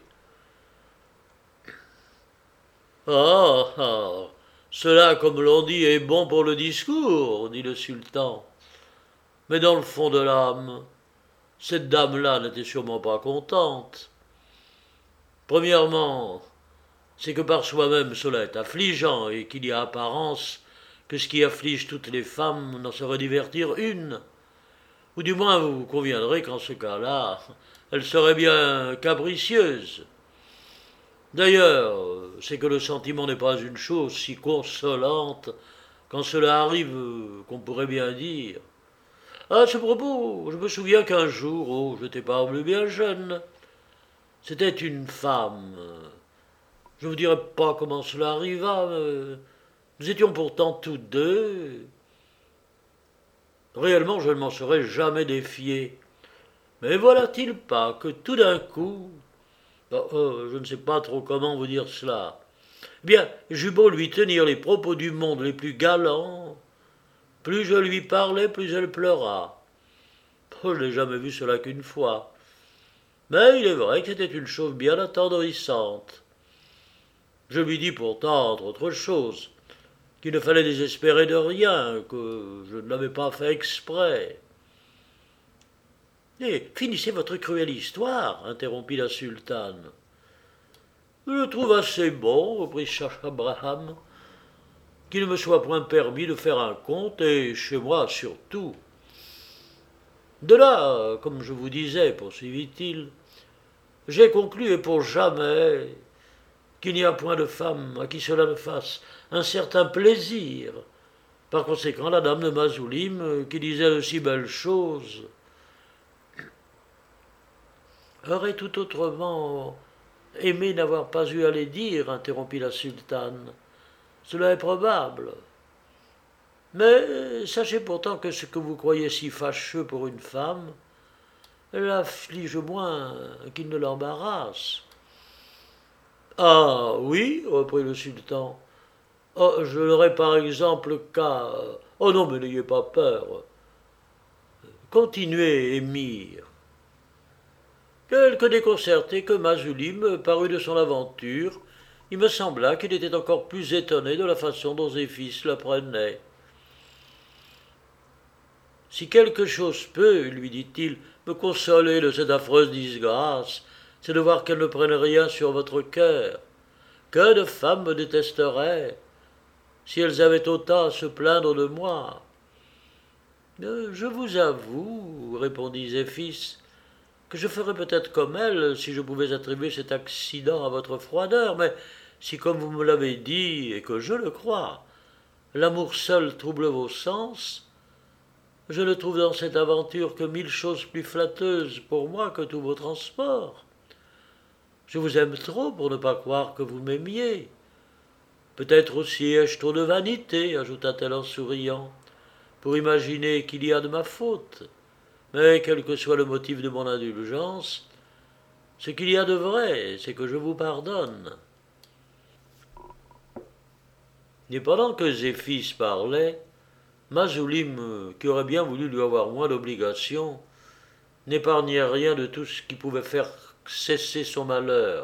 Ah, ah, cela, comme l'on dit, est bon pour le discours, dit le sultan. Mais dans le fond de l'âme, cette dame-là n'était sûrement pas contente. Premièrement, c'est que par soi-même cela est affligeant, et qu'il y a apparence que ce qui afflige toutes les femmes n'en saurait divertir une. Ou du moins vous conviendrez qu'en ce cas-là, elle serait bien capricieuse. D'ailleurs, c'est que le sentiment n'est pas une chose si consolante quand cela arrive qu'on pourrait bien dire. À ce propos, je me souviens qu'un jour, oh, je n'étais pas bien jeune, c'était une femme. Je ne vous dirai pas comment cela arriva, nous étions pourtant tous deux. Réellement, je ne m'en serais jamais défié. Mais voilà-t-il pas que tout d'un coup, je ne sais pas trop comment vous dire cela. Eh bien, j'eus beau lui tenir les propos du monde les plus galants, plus je lui parlais, plus elle pleura. Je n'ai jamais vu cela qu'une fois. Mais il est vrai que c'était une chose bien attendrissante. Je lui dis pourtant, entre autres choses, qu'il ne fallait désespérer de rien, que je ne l'avais pas fait exprès. Et finissez votre cruelle histoire, interrompit la sultane. Je le trouve assez bon, reprit Shah Abraham, qu'il ne me soit point permis de faire un conte, et chez moi surtout. De là, comme je vous disais, poursuivit-il, j'ai conclu et pour jamais qu'il n'y a point de femme à qui cela ne fasse un certain plaisir. Par conséquent, la dame de Massoulim, qui disait de si belles choses, aurait tout autrement aimé n'avoir pas eu à les dire, interrompit la sultane. Cela est probable. Mais sachez pourtant que ce que vous croyez si fâcheux pour une femme l'afflige moins qu'il ne l'embarrasse. Ah oui, reprit le sultan. Oh, je l'aurais par exemple qu'à... Oh non, mais n'ayez pas peur. Continuez, émir. Quelque déconcerté que Massoulim parut de son aventure, il me sembla qu'il était encore plus étonné de la façon dont Zéphis la prenait. Si quelque chose peut, lui dit-il, me consoler de cette affreuse disgrâce, c'est de voir qu'elle ne prenne rien sur votre cœur. Que de femmes me détesteraient si elles avaient autant à se plaindre de moi. Je vous avoue, répondit Zéphis, que je ferais peut-être comme elle si je pouvais attribuer cet accident à votre froideur, mais si, comme vous me l'avez dit, et que je le crois, l'amour seul trouble vos sens, je ne trouve dans cette aventure que 1000 choses plus flatteuses pour moi que tous vos transports. Je vous aime trop pour ne pas croire que vous m'aimiez. Peut-être aussi ai-je trop de vanité, ajouta-t-elle en souriant, pour imaginer qu'il y a de ma faute. Mais quel que soit le motif de mon indulgence, ce qu'il y a de vrai, c'est que je vous pardonne. Et pendant que Zéphis parlait, Mazulim, qui aurait bien voulu lui avoir moins d'obligations, n'épargnait rien de tout ce qui pouvait faire cesser son malheur.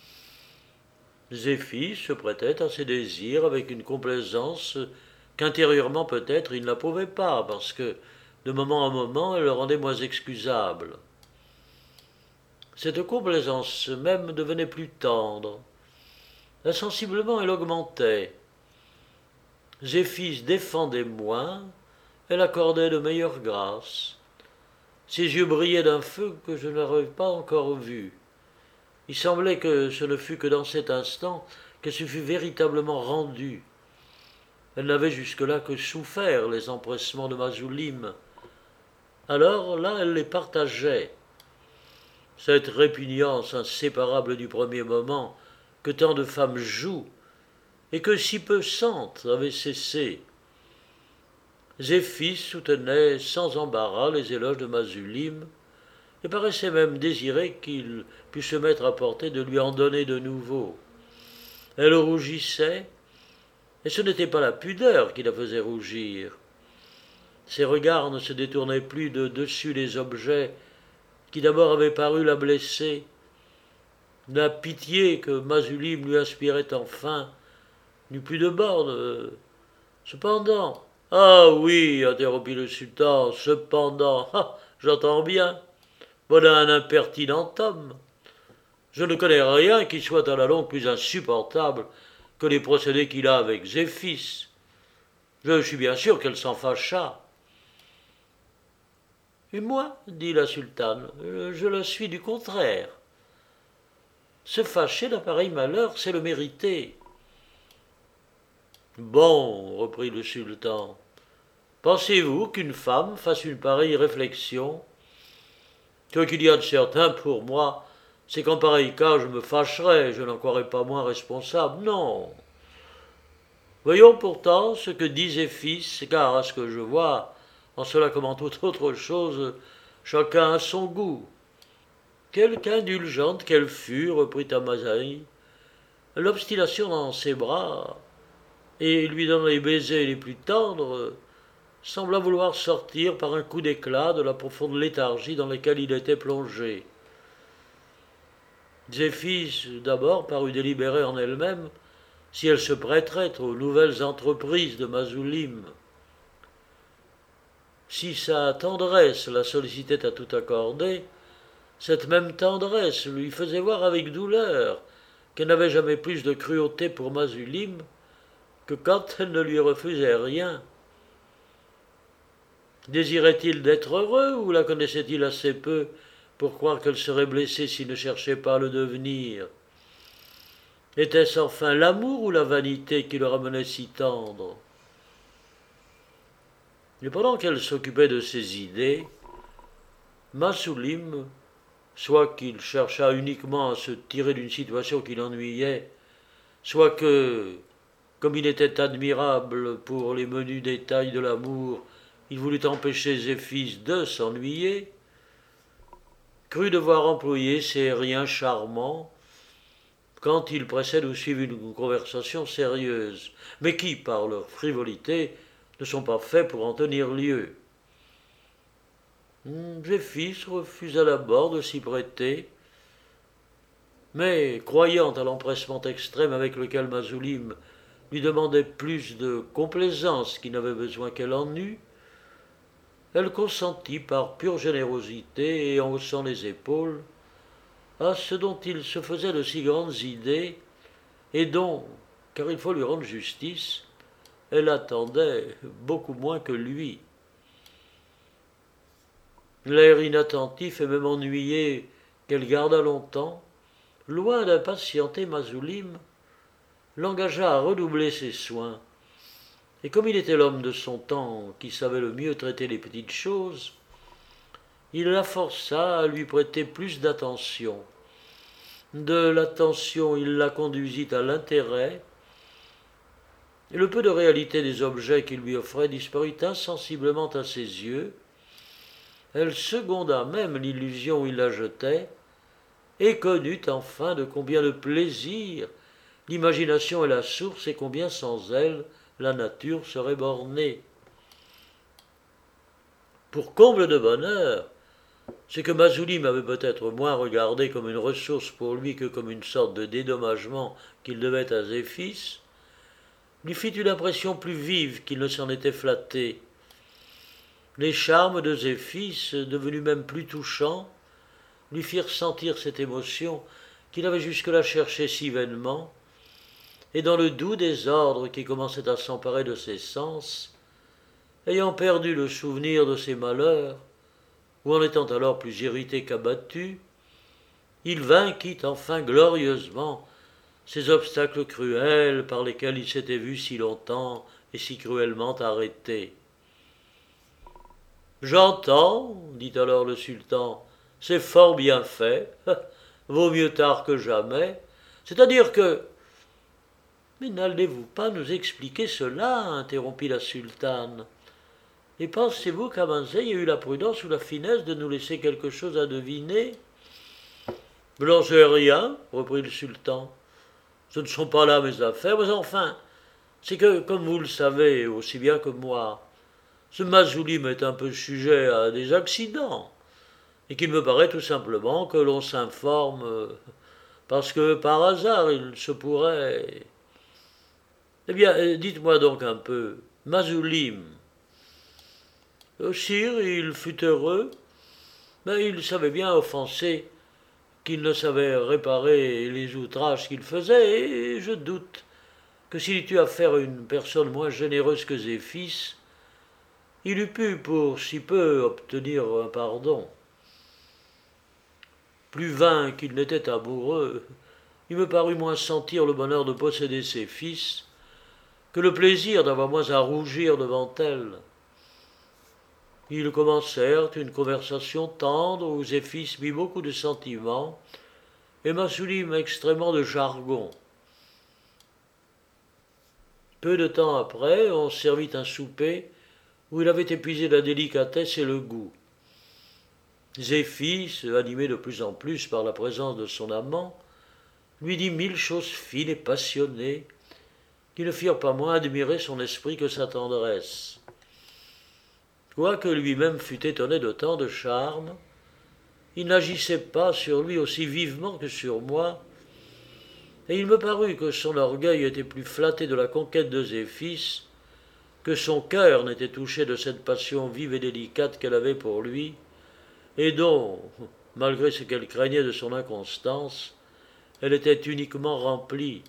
Zéphis se prêtait à ses désirs avec une complaisance qu'intérieurement peut-être il n'approuvait pas, parce que de moment en moment elle le rendait moins excusable. Cette complaisance même devenait plus tendre. Insensiblement elle augmentait. Zéphis défendait moins, elle accordait de meilleures grâces. Ses yeux brillaient d'un feu que je n'avais pas encore vu. Il semblait que ce ne fût que dans cet instant qu'elle se fût véritablement rendue. Elle n'avait jusque-là que souffert les empressements de Mazulim. Alors là, elle les partageait. Cette répugnance inséparable du premier moment que tant de femmes jouent et que si peu sentent avait cessé. Zéphis soutenait sans embarras les éloges de Mazulim et paraissait même désirer qu'il pût se mettre à portée de lui en donner de nouveau. Elle rougissait, et ce n'était pas la pudeur qui la faisait rougir. Ses regards ne se détournaient plus de dessus les objets qui d'abord avaient paru la blesser. La pitié que Mazulim lui inspirait enfin n'eut plus de bornes. Cependant, ah oui, interrompit le sultan, cependant, ah, j'entends bien. Voilà un impertinent homme. Je ne connais rien qui soit à la longue plus insupportable que les procédés qu'il a avec Zéphis. Je suis bien sûr qu'elle s'en fâcha. Et moi, dit la sultane, je le suis du contraire. Se fâcher d'un pareil malheur, c'est le mériter. Bon, reprit le sultan, pensez-vous qu'une femme fasse une pareille réflexion? Ce qu'il y a de certain pour moi, c'est qu'en pareil cas je me fâcherais, je n'en croirais pas moins responsable, non. Voyons pourtant ce que dit Zéphis, car à ce que je vois, en cela comme en toute autre chose, chacun a son goût. Quelque indulgente qu'elle fût, reprit Amazaï, l'obstination dans ses bras, et lui donnant les baisers les plus tendres, sembla vouloir sortir par un coup d'éclat de la profonde léthargie dans laquelle il était plongé. Zéphis d'abord parut délibérer en elle-même si elle se prêterait aux nouvelles entreprises de Mazulim. Si sa tendresse la sollicitait à tout accorder, cette même tendresse lui faisait voir avec douleur qu'elle n'avait jamais plus de cruauté pour Mazulim que quand elle ne lui refusait rien. Désirait-il d'être heureux ou la connaissait-il assez peu pour croire qu'elle serait blessée s'il ne cherchait pas à le devenir? Était-ce enfin l'amour ou la vanité qui le ramenait si tendre? Et pendant qu'elle s'occupait de ses idées, Mazulim, soit qu'il cherchât uniquement à se tirer d'une situation qui l'ennuyait, soit que, comme il était admirable pour les menus détails de l'amour, il voulut empêcher Zéphis de s'ennuyer, crut devoir employer ces riens charmants quand ils précèdent ou suivent une conversation sérieuse, mais qui, par leur frivolité, ne sont pas faits pour en tenir lieu. Zéphis refusa d'abord de s'y prêter, mais, croyant à l'empressement extrême avec lequel Mazulim lui demandait plus de complaisance qu'il n'avait besoin qu'elle en eût, elle consentit par pure générosité et en haussant les épaules à ce dont il se faisait de si grandes idées et dont, car il faut lui rendre justice, elle attendait beaucoup moins que lui. L'air inattentif et même ennuyé qu'elle garda longtemps, loin d'impatienter Mazulim, l'engagea à redoubler ses soins. Et comme il était l'homme de son temps qui savait le mieux traiter les petites choses, il la força à lui prêter plus d'attention. De l'attention, il la conduisit à l'intérêt, et le peu de réalité des objets qu'il lui offrait disparut insensiblement à ses yeux. Elle seconda même l'illusion où il la jetait, et connut enfin de combien de plaisir l'imagination est la source et combien sans elle la nature serait bornée. Pour comble de bonheur, c'est que Mazouli m'avait peut-être moins regardé comme une ressource pour lui que comme une sorte de dédommagement qu'il devait à Zéphis, lui fit une impression plus vive qu'il ne s'en était flatté. Les charmes de Zéphis, devenus même plus touchants, lui firent sentir cette émotion qu'il avait jusque-là cherchée si vainement, et dans le doux désordre qui commençait à s'emparer de ses sens, ayant perdu le souvenir de ses malheurs, ou en étant alors plus irrité qu'abattu, il vainquit enfin glorieusement ces obstacles cruels par lesquels il s'était vu si longtemps et si cruellement arrêté. « J'entends, dit alors le sultan, c'est fort bien fait, vaut mieux tard que jamais, c'est-à-dire que... » « Mais n'allez-vous pas nous expliquer cela ?» interrompit la sultane. « Et pensez-vous qu'Amanzei ait eu la prudence ou la finesse de nous laisser quelque chose à deviner ?»« Je n'en sais rien, reprit le sultan. Ce ne sont pas là mes affaires, mais enfin, c'est que, comme vous le savez aussi bien que moi, ce Mazoulim est un peu sujet à des accidents, et qu'il me paraît tout simplement que l'on s'informe, parce que par hasard il se pourrait... Eh bien, dites-moi donc un peu, Mazoulim, sire, il fut heureux, mais il savait bien offenser qu'il ne savait réparer les outrages qu'il faisait, et je doute que s'il eût eu affaire à une personne moins généreuse que Zéphis, il eût pu, pour si peu, obtenir un pardon. Plus vain qu'il n'était amoureux, il me parut moins sentir le bonheur de posséder ses fils que le plaisir d'avoir moins à rougir devant elle. Ils commencèrent une conversation tendre où Zéphis mit beaucoup de sentiments et Massoulim extrêmement de jargon. Peu de temps après, on servit un souper où il avait épuisé la délicatesse et le goût. Zéphis, animé de plus en plus par la présence de son amant, lui dit 1000 choses fines et passionnées qui ne firent pas moins admirer son esprit que sa tendresse. Quoique lui-même fût étonné de tant de charme, il n'agissait pas sur lui aussi vivement que sur moi, et il me parut que son orgueil était plus flatté de la conquête de Zéphis, que son cœur n'était touché de cette passion vive et délicate qu'elle avait pour lui, et dont, malgré ce qu'elle craignait de son inconstance, elle était uniquement remplie.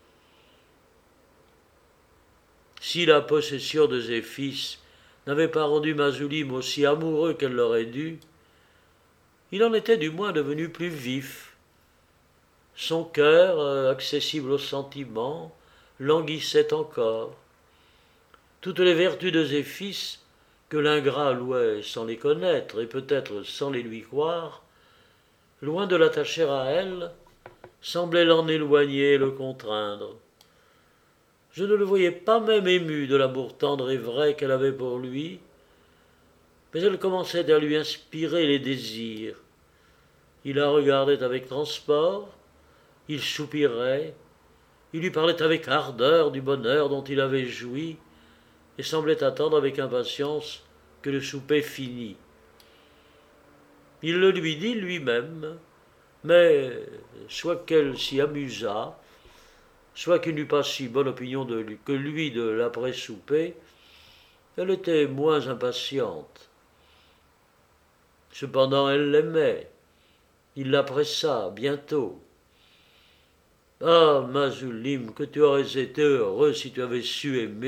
Si la possession de Zéphis n'avait pas rendu Massoulim aussi amoureux qu'elle l'aurait dû, il en était du moins devenu plus vif. Son cœur, accessible aux sentiments, languissait encore. Toutes les vertus de Zéphis, que l'ingrat louait sans les connaître et peut-être sans les lui croire, loin de l'attacher à elle, semblaient l'en éloigner et le contraindre. Je ne le voyais pas même ému de l'amour tendre et vrai qu'elle avait pour lui, mais elle commençait à lui inspirer les désirs. Il la regardait avec transport, il soupirait, il lui parlait avec ardeur du bonheur dont il avait joui, et semblait attendre avec impatience que le souper finît. Il le lui dit lui-même, mais soit qu'elle s'y amusât, soit qu'il n'eût pas si bonne opinion de lui que lui de l'après-souper, elle était moins impatiente. Cependant, elle l'aimait. Il la pressa bientôt. « Ah, Massoulim, que tu aurais été heureux si tu avais su aimer. »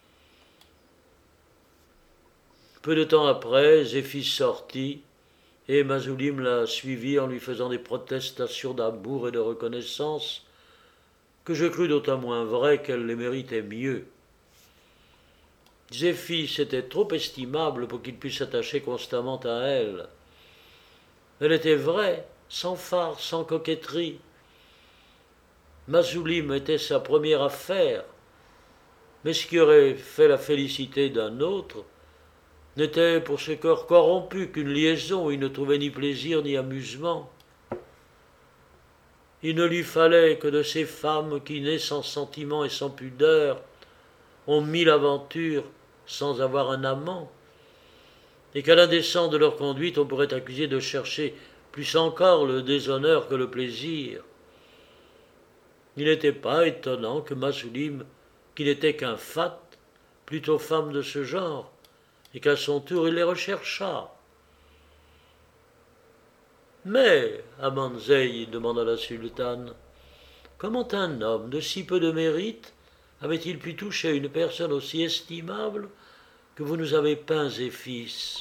Peu de temps après, Zéphis sortit, et Massoulim la suivit en lui faisant des protestations d'amour et de reconnaissance, que je crus d'autant moins vraies qu'elle les méritait mieux. Zéphis était trop estimable pour qu'il puisse s'attacher constamment à elle. Elle était vraie, sans farce, sans coquetterie. Massoulim était sa première affaire, Mais ce qui aurait fait la félicité d'un autre n'était pour ce cœur corrompu qu'une liaison où il ne trouvait ni plaisir ni amusement. Il ne lui fallait que de ces femmes qui, nées sans sentiment et sans pudeur, ont mille aventures sans avoir un amant, et qu'à l'indécence de leur conduite on pourrait accuser de chercher plus encore le déshonneur que le plaisir. Il n'était pas étonnant que Mazulim, qui n'était qu'un fat, plutôt femme de ce genre, et qu'à son tour il les recherchât. Mais, Amanzei, demanda la sultane, comment un homme de si peu de mérite avait-il pu toucher une personne aussi estimable que vous nous avez peint Zéphis?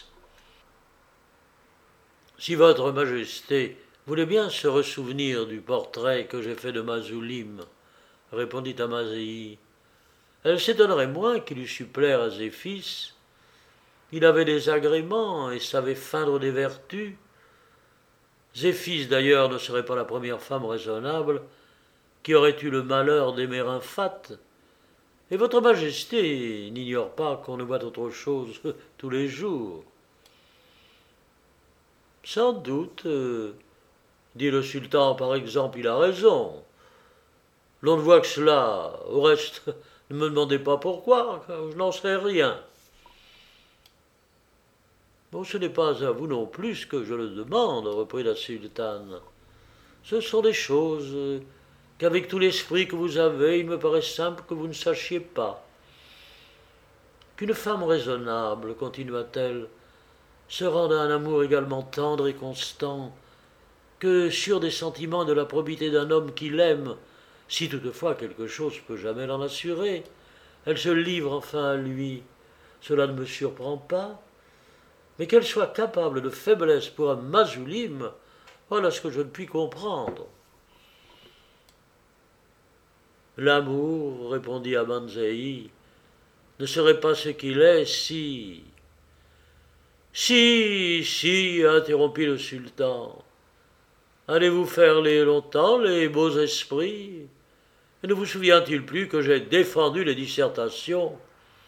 Si votre majesté voulait bien se ressouvenir du portrait que j'ai fait de Mazulim, répondit Amazei, elle s'étonnerait moins qu'il eût su plaire à Zéphis. Il avait des agréments et savait feindre des vertus. Zéphis, d'ailleurs, ne serait pas la première femme raisonnable qui aurait eu le malheur d'aimer un fat. Et votre majesté n'ignore pas qu'on ne voit autre chose tous les jours. Sans doute, dit le sultan, par exemple, il a raison. L'on ne voit que cela. Au reste, ne me demandez pas pourquoi, car je n'en sais rien. Bon, ce n'est pas à vous non plus que je le demande, reprit la sultane. Ce sont des choses qu'avec tout l'esprit que vous avez, il me paraît simple que vous ne sachiez pas. Qu'une femme raisonnable, continua-t-elle, se rende à un amour également tendre et constant, que sûr des sentiments et de la probité d'un homme qui l'aime, si toutefois quelque chose peut jamais l'en assurer, elle se livre enfin à lui. Cela ne me surprend pas, mais qu'elle soit capable de faiblesse pour un Mazulim, voilà ce que je ne puis comprendre. L'amour, répondit Amanzei, ne serait pas ce qu'il est si... Si, interrompit le sultan. Allez-vous faire longtemps les beaux esprits? Et ne vous souvient-il plus que j'ai défendu les dissertations?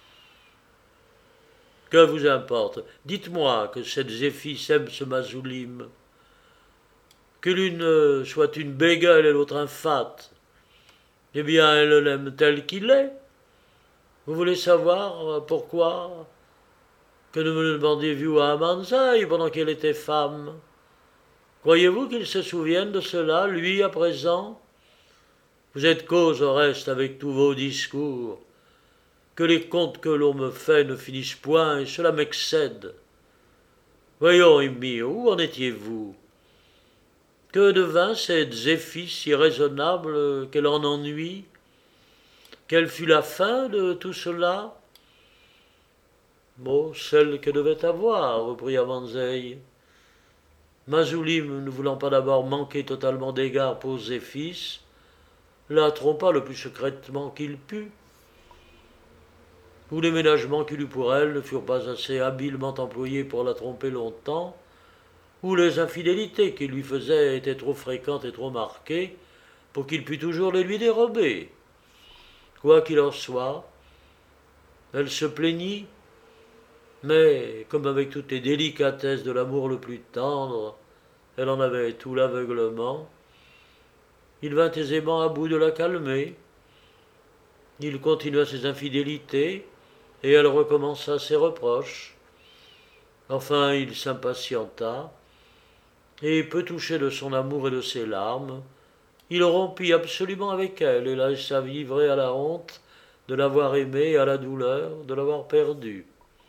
Que vous importe? Dites-moi que cette Zéphis aime ce Mazulim, que l'une soit une bégueule et l'autre un fat. Eh bien, elle l'aime tel qu'il est. Vous voulez savoir pourquoi? Que ne me le demandiez-vous à Amanzai pendant qu'elle était femme? Croyez-vous qu'il se souvienne de cela, lui, à présent? Vous êtes cause au reste avec tous vos discours, que les contes que l'on me fait ne finissent point, et cela m'excède. Voyons, Émir, où en étiez-vous? Que devint cette Zéphis si raisonnable qu'elle en ennuie? Quelle fut la fin de tout cela? Bon, celle que devait avoir, reprit Amanzei. Mazulim, ne voulant pas d'abord manquer totalement d'égard pour Zéphis, la trompa le plus secrètement qu'il put. Tous les ménagements qu'il eut pour elle ne furent pas assez habilement employés pour la tromper longtemps, ou les infidélités qu'il lui faisait étaient trop fréquentes et trop marquées pour qu'il pût toujours les lui dérober. Quoi qu'il en soit, elle se plaignit, mais, comme avec toutes les délicatesses de l'amour le plus tendre, elle en avait tout l'aveuglement, il vint aisément à bout de la calmer. Il continua ses infidélités, et elle recommença ses reproches. Enfin, il s'impatienta, et peu touché de son amour et de ses larmes, il rompit absolument avec elle et la laissa vivrer à la honte de l'avoir aimée et à la douleur de l'avoir perdue.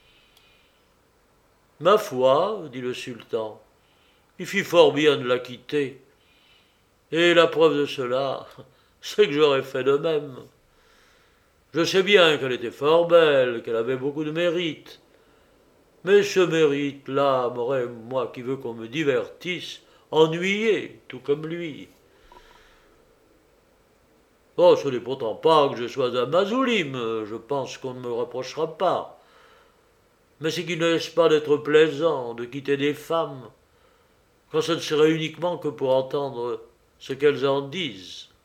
Ma foi, dit le sultan, il fit fort bien de la quitter, et la preuve de cela, c'est que j'aurais fait de même. Je sais bien qu'elle était fort belle, qu'elle avait beaucoup de mérite, mais ce mérite-là m'aurait, moi qui veux qu'on me divertisse, ennuyé, tout comme lui. Oh, ce n'est pourtant pas que je sois un Mazulim, je pense qu'on ne me reprochera pas. Mais c'est qu'il ne laisse pas d'être plaisant de quitter des femmes, quand ce ne serait uniquement que pour entendre ce qu'elles en disent.